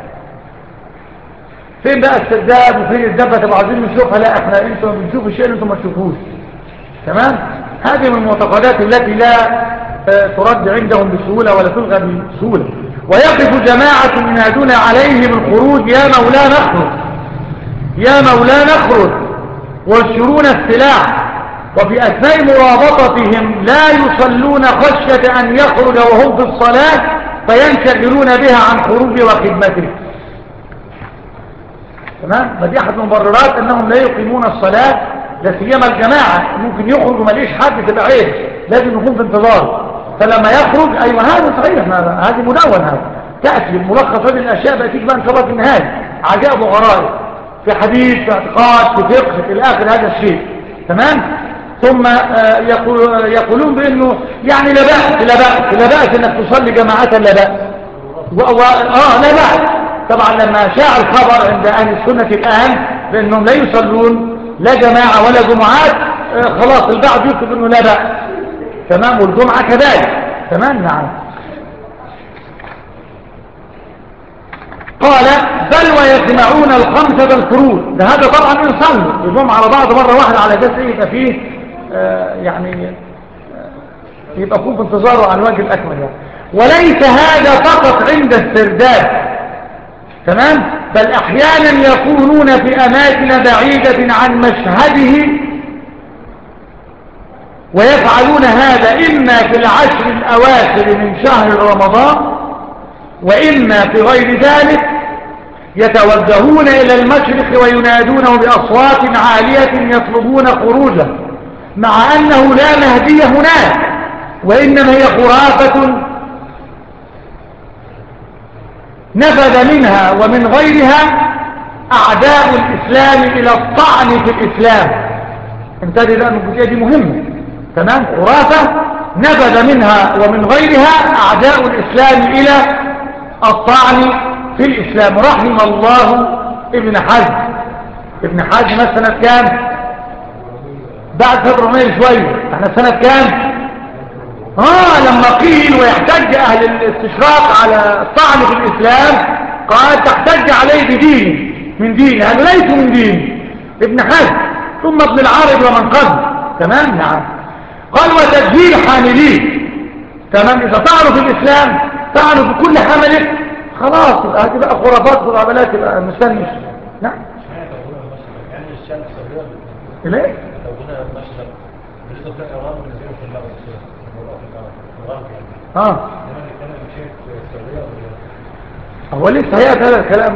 فين بقى السرداب وفين الدابة؟ تبقى عايزين نشوفها. لا، احنا انتم بنشوف الشيء اللي انتم ما تشوفوش. تمام؟ هذه من المعتقدات التي لا ترد عندهم بسهولة ولا تلغى بسهولة. ويقف جماعة ينادون عليه بالخروج: يا مولانا اخرج يا مولانا اخرج، ويشيرون السلاح، وفي أثناء مرابطتهم لا يصلون خشية أن يخرج وهم في الصلاة فينشغلون بها عن خروجه وخدمته. تمام؟ فدي أحد المبررات أنهم لا يقيمون الصلاة، لا سيما الجماعة. ممكن يخرج وما ليش حد تبقى عيب، لازم يكون في انتظار. فلما يخرج أيوة هذا صحيح، هذه مدون، هذا تأتي ملخص هذه الأشياء بقى تيجي بقى إن شاء الله في النهاية عجائب وغرائب في حديث في اعتقاد في فقه في الآخر هذا الشيء. تمام؟ ثم آه يقول يقولون بأنه يعني لا بأس لا بأس لا بأس أنك تصلي جماعة لا بأس و... و... آه لا بأس. طبعا لما شاع الخبر عند أهل السنة الآن بأنهم لا يصلون لا جماعة ولا جمعات، آه خلاص البعض يكتب أنه لا بأس، تمام، والجمعة كذلك، تمام. نعم. قال بل ويجمعون الخمسة الفروض، ده هذا طبعا يصلوا يجمعهم على بعض مرة واحدة على جزء يبقى فيه آه يعني آه يبقى فيه بانتظاره على الوجه الأكمل يعني. وليس هذا فقط عند السرداب، تمام، بل أحيانا يكونون في أماكن بعيدة عن مشهده ويفعلون هذا إما في العشر الأواخر من شهر رمضان وإما في غير ذلك، يتوجهون إلى المشرق وينادونه بأصوات عالية يطلبون خروجه، مع أنه لا مهدي هناك، وإنما هي خرافة نفذ منها ومن غيرها أعداء الإسلام إلى الطعن في الإسلام. انتبه لأن الجزئية دي مهمة، تمام، خرافة نفذ منها ومن غيرها أعداء الإسلام إلى الطعن في الإسلام. رحم الله ابن حزم. ابن حزم سنة كام؟ بعد سبعمائة شوية. احنا سنة كام؟ اه لما قيل ويحتج أهل الاستشراق على الطعن في الإسلام قال تحتج عليه بدين من دين، هذا ليس من دين. ابن حزم ثم ابن العرب ومن قبل، تمام. نعم. قال وتسجيل حامليه، تمام، إذا طعنوا في الإسلام طعنوا بكل حمله خلاص يبقى هتبقى خرافات وغابلات يبقى مستني. نعم. يعني الشمس ليه؟ لو هنا المشرق بالنسبه لايران بالنسبه للغرب الغرب يعني اه لما نتكلم بشيء السعوديه هو لسه هي هذا الكلام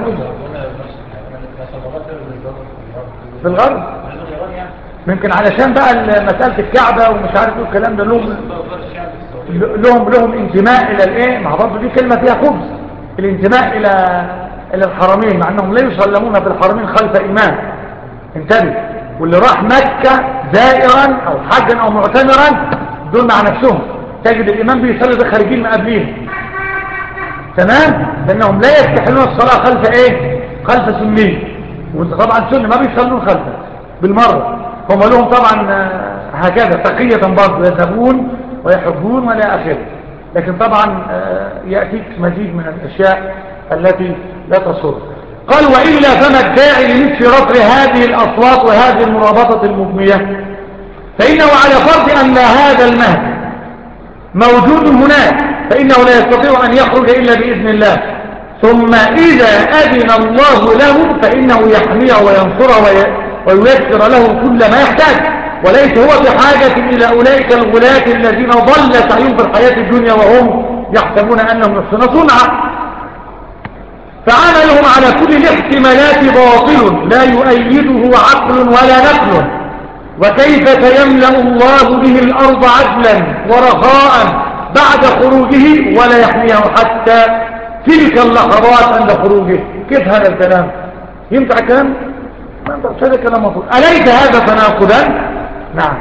في الغرب ممكن علشان بقى مساله الكعبه ومش عارف ايه الكلام ده، لهم لهم لهم انتماء الى الايه، ما برضه دي كلمه فيها خبز، الانتماء الى الى الحرمين، مع انهم لا يصلون في الحرمين خلف امام. انتبه، واللي راح مكه زائرا او حجا او معتمرا دول مع نفسهم تجد الامام بيصلي ده خارجين ما قبلين، تمام، لانهم لا يستحلون الصلاه خلف ايه، خلف سني، وانت طبعا سني ما بيصلون خلفه بالمره، هم لهم طبعا هكذا تقيه برضه يذهبون ويحبون ولا اخره، لكن طبعا ياتيك مزيد من الاشياء التي لا تصر. قال والا فما الداعي لمثل رفع هذه الاصوات وهذه المرابطه المبنيه، فانه على فرض ان هذا المهد موجود هناك فانه لا يستطيع ان يخرج الا باذن الله، ثم اذا اذن الله له فانه يحميه وينصره وييسر له كل ما يحتاج، وليس هو بحاجه الى اولئك الغلاة الذين ضل سعيهم في الحياه الدنيا وهم يحسبون انهم يحسنون صنعا، فعملهم على كل الاحتمالات باطل لا يؤيده عقل ولا نقل، وكيف سيملأ الله به الأرض عدلا ورخاء بعد خروجه ولا يحميه حتى تلك اللحظات عند خروجه؟ كيف هذا الكلام؟ ينفع الكلام؟ ما ينفعش هذا الكلام مفروض. أليس هذا تناقضا؟ نعم،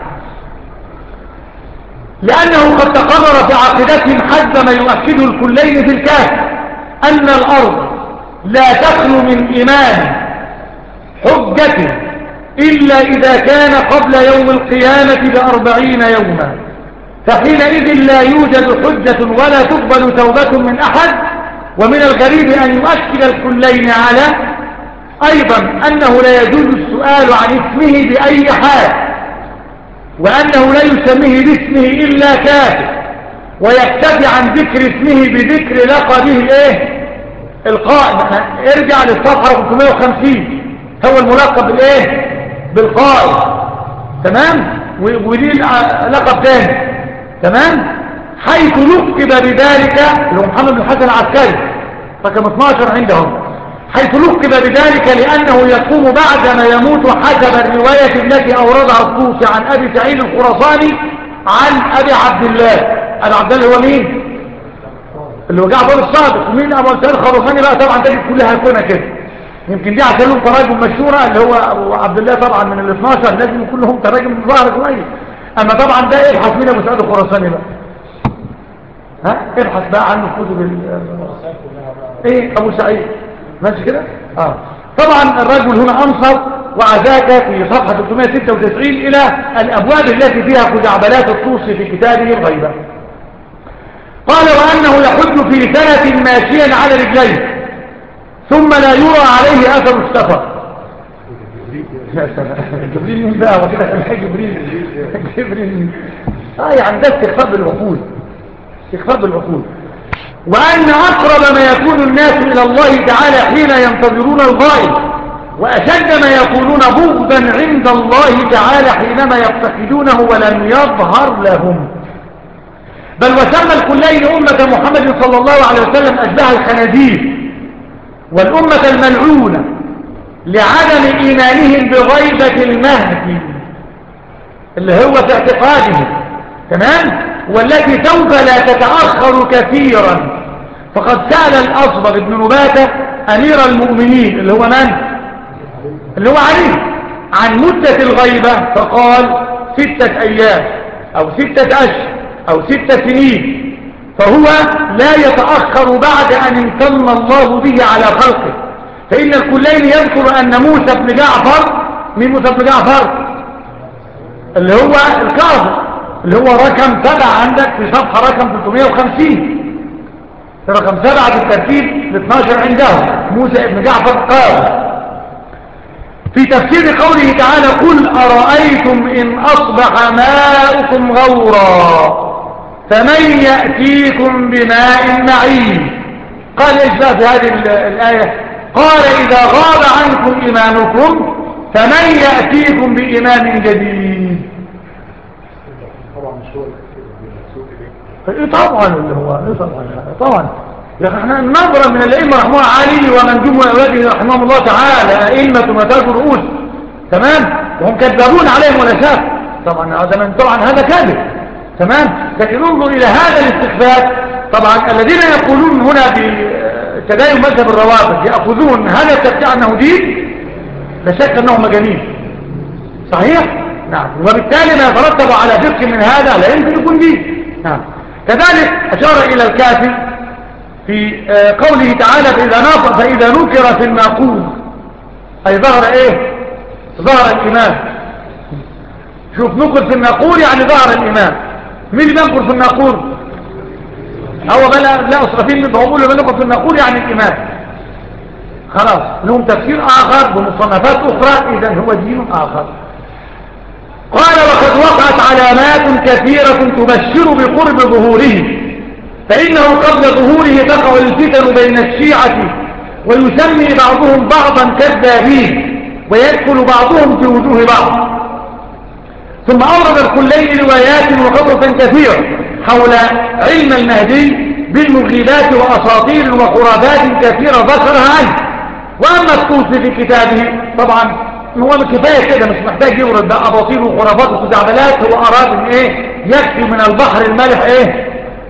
لأنه قد تقرر في عقيدتهم حسب ما يؤكده الكلين في الكهف أن الأرض لا تخلو من إيمان حجة إلا إذا كان قبل يوم القيامة بأربعين يوما، فحينئذ لا يوجد حجة ولا تقبل توبة من أحد. ومن الغريب أن يؤكد الكلين على أيضا أنه لا يجوز السؤال عن اسمه بأي حال، وأنه لا يسميه باسمه إلا كافر، ويكتفي عن ذكر اسمه بذكر لقبه الايه القائم. ارجع للصفحة ثلاثمائة وخمسين، هو الملقب بالايه بالقائم، تمام، وليه لقب ثاني، تمام، حيث لقب بذلك اللي هو محمد بن الحسن العسكري رقم اثناشر عندهم، حيث لقب بذلك لأنه يقوم بعدما يموت حسب الرواية التي أوردها الطوسي عن أبي سعيد الخراساني عن أبي عبد الله. أبي عبد الله هو مين؟ اللي هو جعفر الصادق. ومين أبو سعيد الخراساني بقى؟ طبعا تجد كلها كنا كده، يمكن دي عشان لهم تراجم مشهورة اللي هو أبو عبد الله طبعا من الاثناشر، لازم يكون لهم تراجم ظاهرة كويس، اما طبعا ده ابحث مين ابو سعيد الخراساني بقى، ها ابحث بقى عنه في كتب ال ايه ابو سعيد ماشي كده. اه طبعا الرجل هنا انصر وعزاك في صفحه ثلاثمائة وستة وتسعين الى الابواب التي فيها خزعبلات الطوسي في كتابه الغيبه. قال وانه يحج في سنه ماشيا على رجليه ثم لا يرى عليه اثر السفر. يا سلام جبريل مين بقى وكده جبريل جبريل اه يعني ده استخفاف بالعقول استخفاف بالعقول. وأن أقرب ما يكون الناس إلى الله تعالى حين ينتظرون الغائب وأشد ما يكونون بغضا عند الله تعالى حينما يفتقدونه ولم يظهر لهم. بل وسمى الكلين أمة محمد صلى الله عليه وسلم أشبه الخنازير والأمة الملعونة لعدم إيمانهم بغيبة المهدي اللي هو في اعتقادهم تمام، والتي سوف لا تتأخر كثيرا. فقد سأل الأصبغ بن نباتة أمير المؤمنين اللي هو من؟ اللي هو علي عن مدة الغيبة فقال ستة أيام أو ستة أشهر أو ستة سنين، فهو لا يتأخر بعد أن امتن الله به على خلقه. فإن الكلين يذكر أن موسى بن جعفر، مين موسى بن جعفر؟ اللي هو الكاظم اللي هو رقم سبعة عندك في صفحة رقم ثلاثمائة وخمسين، رقم سبعة في الترتيب الاثناشر عندهم موسى بن جعفر قال في تفسير قوله تعالى قل أرأيتم إن أصبح ماؤكم غورا فمن يأتيكم بماء معين. قال إيش بقى في هذه الآية؟ قال إذا غاب عنكم إيمانكم فمن يأتيكم بإيمان جديد. ايه طبعا اللي هو ايه طبعا طبعا يا اخي احنا نظرا من الائمه رحمه علي ومن جم اولاده رحمهم الله تعالى ائمه ومتاج رؤوس تمام وهم كذابون عليهم ولا شك طبعا هذا من طبعا هذا كاذب تمام. لكن انظر الى هذا الاستخفاف. طبعا الذين يقولون هنا بتدين مذهب الروافض ياخذون هذا التبتيع انه دين لا شك انه مجانين صحيح نعم، وبالتالي ما يترتب على فقه من هذا لا يمكن يكون دين نعم. كذلك أشار إلى الكافي في قوله تعالى فإذا ناقر فإذا نكر في الناقور أي ظهر إيه ظهر الإمام. شوف نكر في الناقور يعني ظهر الإمام. مين اللي بينكر في الناقور؟ هو بلا لا أسرفين من بقول اللي بينكر في الناقور يعني الإمام خلاص لهم تفسير آخر بمصنفات أخرى إذن هو دين آخر. قال وقد وقعت علامات كثيرة تبشر بقرب ظهوره فإنه قبل ظهوره تقع الفتن بين الشيعة ويسمي بعضهم بعضا كذابين ويدخل بعضهم في وجوه بعض. ثم أورد الكلين روايات وقصصا كثيرة حول علم المهدي بالمغيبات وأساطير وخرافات كثيرة ذكرها عنه. وأما الطوسي في كتابه طبعا هو كفاية كده مش محتاج يورد بقى أباطيل وخرافات وخزعبلات. هو أراد ان ايه يكفي من البحر المالح ايه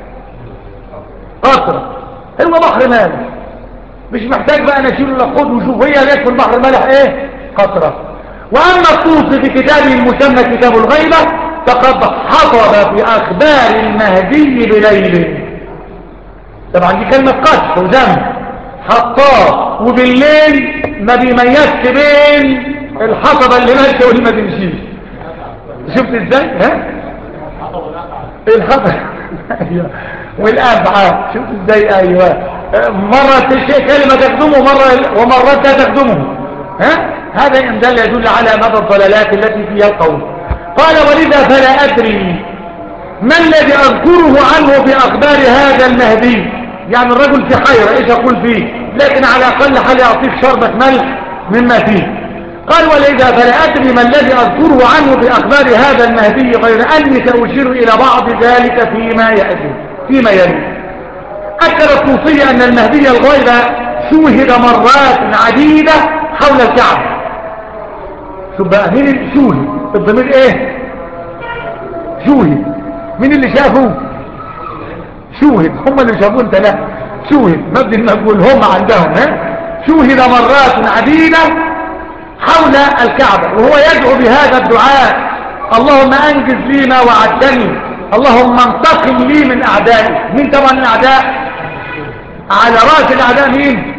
قطرة. هو بحر مالح مش محتاج بقى نشيله لخد وشوف هي ليك في البحر المالح ايه قطرة. وأما الطوسي في كتابه المسمى كتاب الغيبة فقد حطب في أخبار المهدي بليل. طبعا دي كلمة قشف وذنب حطاب وبالليل ما بيميزش بين الحطبة اللي ماشية واللي ما تمشيش. شفت ازاي ها الحطبة والأبعاد شفت ازاي ايوه مرة الشيء كلمة تخدمه مرة ومرات لا تخدمه ها. هذا إن دل يدل على مدى الضلالات التي فيها القول. قال ولذا فلا أدري ما الذي أذكره عنه في أخبار هذا المهدي. يعني الرجل في حيرة ايش أقول فيه لكن على أقل حال يعطيك شربة ملح مما فيه. قال ولذا فلا أدري ما الذي أذكره عنه في أخبار هذا المهدي غير أني سأشير إلى بعض ذلك فيما يأتي فيما يلي. أكد الطوسي أن المهدي الغيب شوهد مرات عديدة حول الكعبة. شوف بقى مين اللي شوهد الضمير ايه شوهد مين اللي شافه شوهد هم اللي شافوه انت لا شوهد مبني المقبول هم عندهم ها. شوهد مرات عديدة حول الكعبة وهو يدعو بهذا الدعاء اللهم أنجز لي ما وعدتني، اللهم انتقم لي من أعدائي. مين طبعا الأعداء؟ على رأس الأعداء مين؟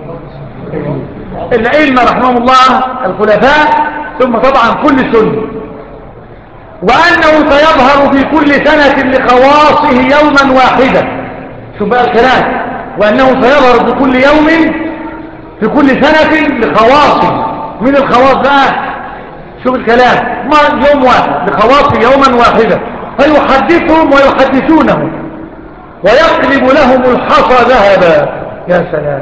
الأئمة رحمهم الله الخلفاء، ثم طبعا كل سنة. وأنه سيظهر في كل سنة لخواصه يوما واحدا. شوف بقى الكلام، وأنه سيظهر في كل يوم في كل سنة لخواصه. من الخواص بقى؟ شوف الكلام، ما يوم واحد لخواصه يوما واحدا، فيحدثهم ويحدثونه ويقلب لهم الحصى ذهبا. يا سلام،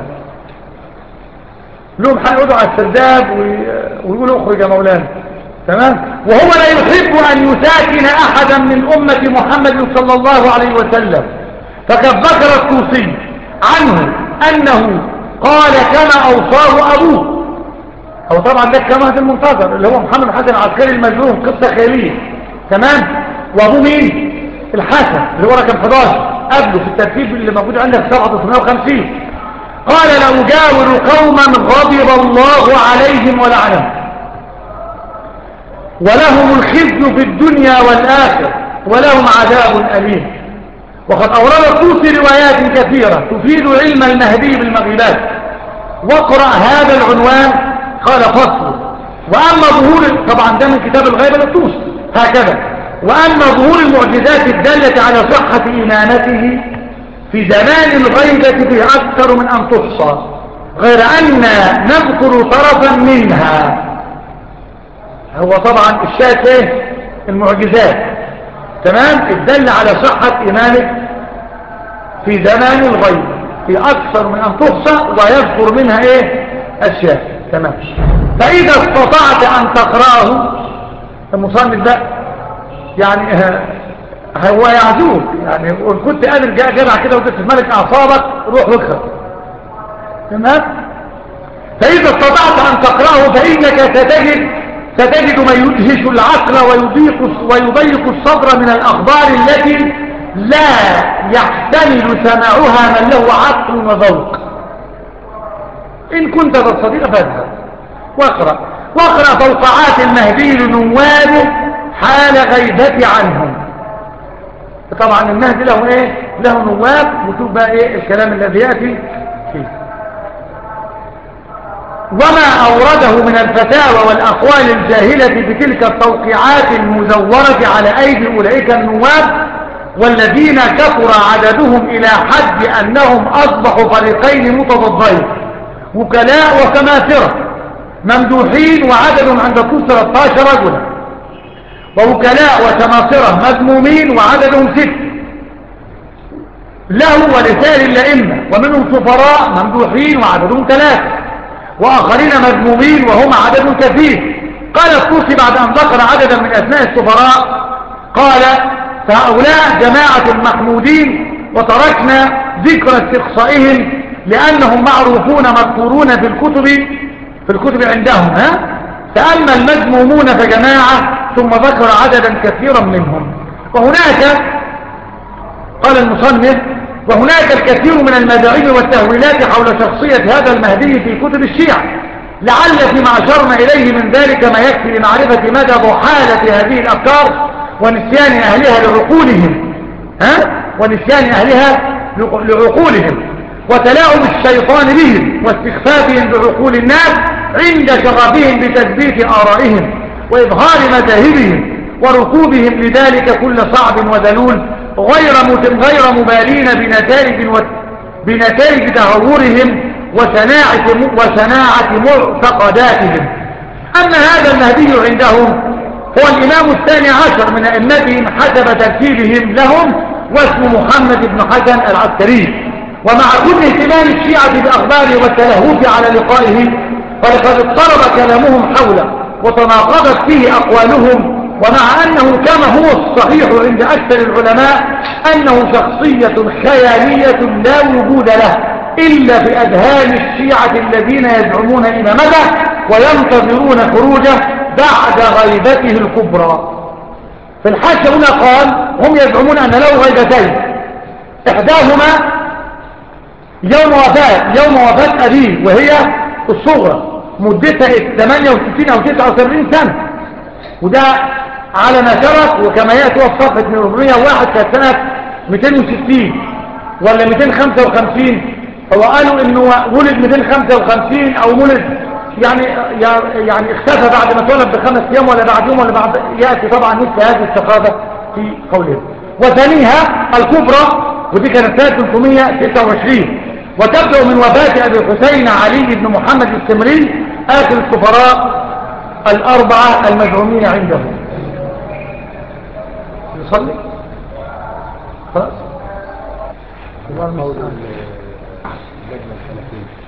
لهم هيقعدوا على السرداب ويقولوا اخرج يا مولانا، تمام. وهو لا يحب أن يساكن أحدا من أمة محمد صلى الله عليه وسلم. فقد ذكر الطوسي عنه أنه قال كما أوصاه أبوه. هو طبعا ده كما المنتظر اللي هو محمد حسن العسكري المجروح، قصة خيالية، تمام. وأبوه مين؟ الحسن اللي هو رقم حداشر قبله في الترتيب اللي موجود عندك سبعة وثمانية وخمسين. قال لأجاور قوما غضب الله عليهم ولعنهم ولهم الخزي في الدنيا والآخرة ولهم عذاب أليم. وقد أورد الطوسي روايات كثيرة تفيد علم المهدي بالمغيبات. واقرأ هذا العنوان، قال فصل. وأما ظهور، طبعا ده من كتاب الغيبة للطوسي هكذا. وأما ظهور المعجزات الدالة على صحة إيمانته في زمان الغيبة فيه أكثر من أن تحصى، غير أن نذكر طرفا منها. هو طبعا الشاهد ايه؟ المعجزات، تمام، الدل على صحة إيمانك في زمان الغيب في أكثر من أن تحصى، ويذكر منها ايه؟ أشياء، تمام. فإذا استطعت أن تقرأه المصنف ده يعني هو يعزوك، يعني وإن كنت قادر جمع كده وقلت ملك أعصابك روح واقرأ، تمام. فإذا استطعت أن تقرأه فإنك ستجد ستجد ما يدهش العقل ويضيق ويضيق الصدر من الأخبار التي لا يحتمل سماعها من له عقل وذوق. إن كنت تستطيع فاذهب واقرأ واقرأ توقعات المهدي لنوابه حال غيبة عنهم. طبعا المهدي له ايه؟ له نواب، وشوف بقى ايه الكلام الذي يأتي فيه. وما أورده من الفتاوى والأقوال الجاهلة بتلك التوقيعات المزورة على أيدي أولئك النواب، والذين كثر عددهم إلى حد أنهم أصبحوا فريقين متضادين، وكلاء وسماسرة ممدوحين وعددهم عند الطول ثلاثة عشر رجلا، ووكلاء وسماسرة مذمومين وعددهم ست له ولسائر الأئمة، ومنهم سفراء ممدوحين وعددهم ثلاثة، وآخرين مذمومين وهم عدد كثير. قال الطوسي بعد أن ذكر عددا من أسماء السفراء قال فهؤلاء جماعة المحمودين، وتركنا ذكر استقصائهم لأنهم معروفون مذكورون في الكتب في الكتب عندهم. ها؟ فأما المذمومون فجماعة، ثم ذكر عددا كثيرا منهم. وهناك قال المصنف وهناك الكثير من المذاهب والتهويلات حول شخصية هذا المهدي في كتب الشيعة، لعل فيما أشرنا إليه من ذلك ما يكفي لمعرفة مدى ضحالة هذه الأفكار ونسيان أهلها لعقولهم ها؟ ونسيان أهلها لعقولهم وتلاعب الشيطان بهم واستخفافهم بعقول الناس عند شغفهم بتثبيت آرائهم وإظهار مذاهبهم وركوبهم لذلك كل صعب وذلول، غير غير مبالين بنتائج بنتائج تهورهم وشناعة وشناعة معتقداتهم. أما هذا المهدي عندهم هو الإمام الثاني عشر من أئمتهم حسب ترتيبهم لهم، واسمه محمد بن حسن العسكري. ومع كل اهتمام الشيعة بأخباره والتلهف على لقائه، فلقد اضطرب كلامهم حوله وتناقضت فيه أقوالهم. ومع أنه كما هو الصحيح عند أكثر العلماء أنه شخصية خيالية لا وجود له إلا في أذهان الشيعة الذين يزعمون إمامته وينتظرون خروجه بعد غيبته الكبرى. في الحاشية هنا قال هم يزعمون أن له غيبتين، إحداهما يوم وفاة يوم وفاة أبيه وهي الصغرى مدتها ثمانية وستين أو تسعة وسبعين سنة، وده على ما ترك، وكما يأتي في صفحة من أربعمائة وواحد كانت سنة مئتين وستين ولا مئتين وخمسة وخمسين. هو قالوا انه ولد مئتين وخمسة وخمسين او ولد يعني يعني اختفى بعد ما اتولد بخمس ايام ولا بعد يوم ولا بعد، يأتي طبعا مثل هذه الثقافة في قولهم. وثانيها الكبرى، ودي كانت سنة ثلاثمائة وتسعة وعشرين، وتبدأ من وفاة أبي الحسين علي بن محمد السمري آخر السفراء الأربعة المزعومين عنده. يصلي خلاص. قول اللجنة الثلاثين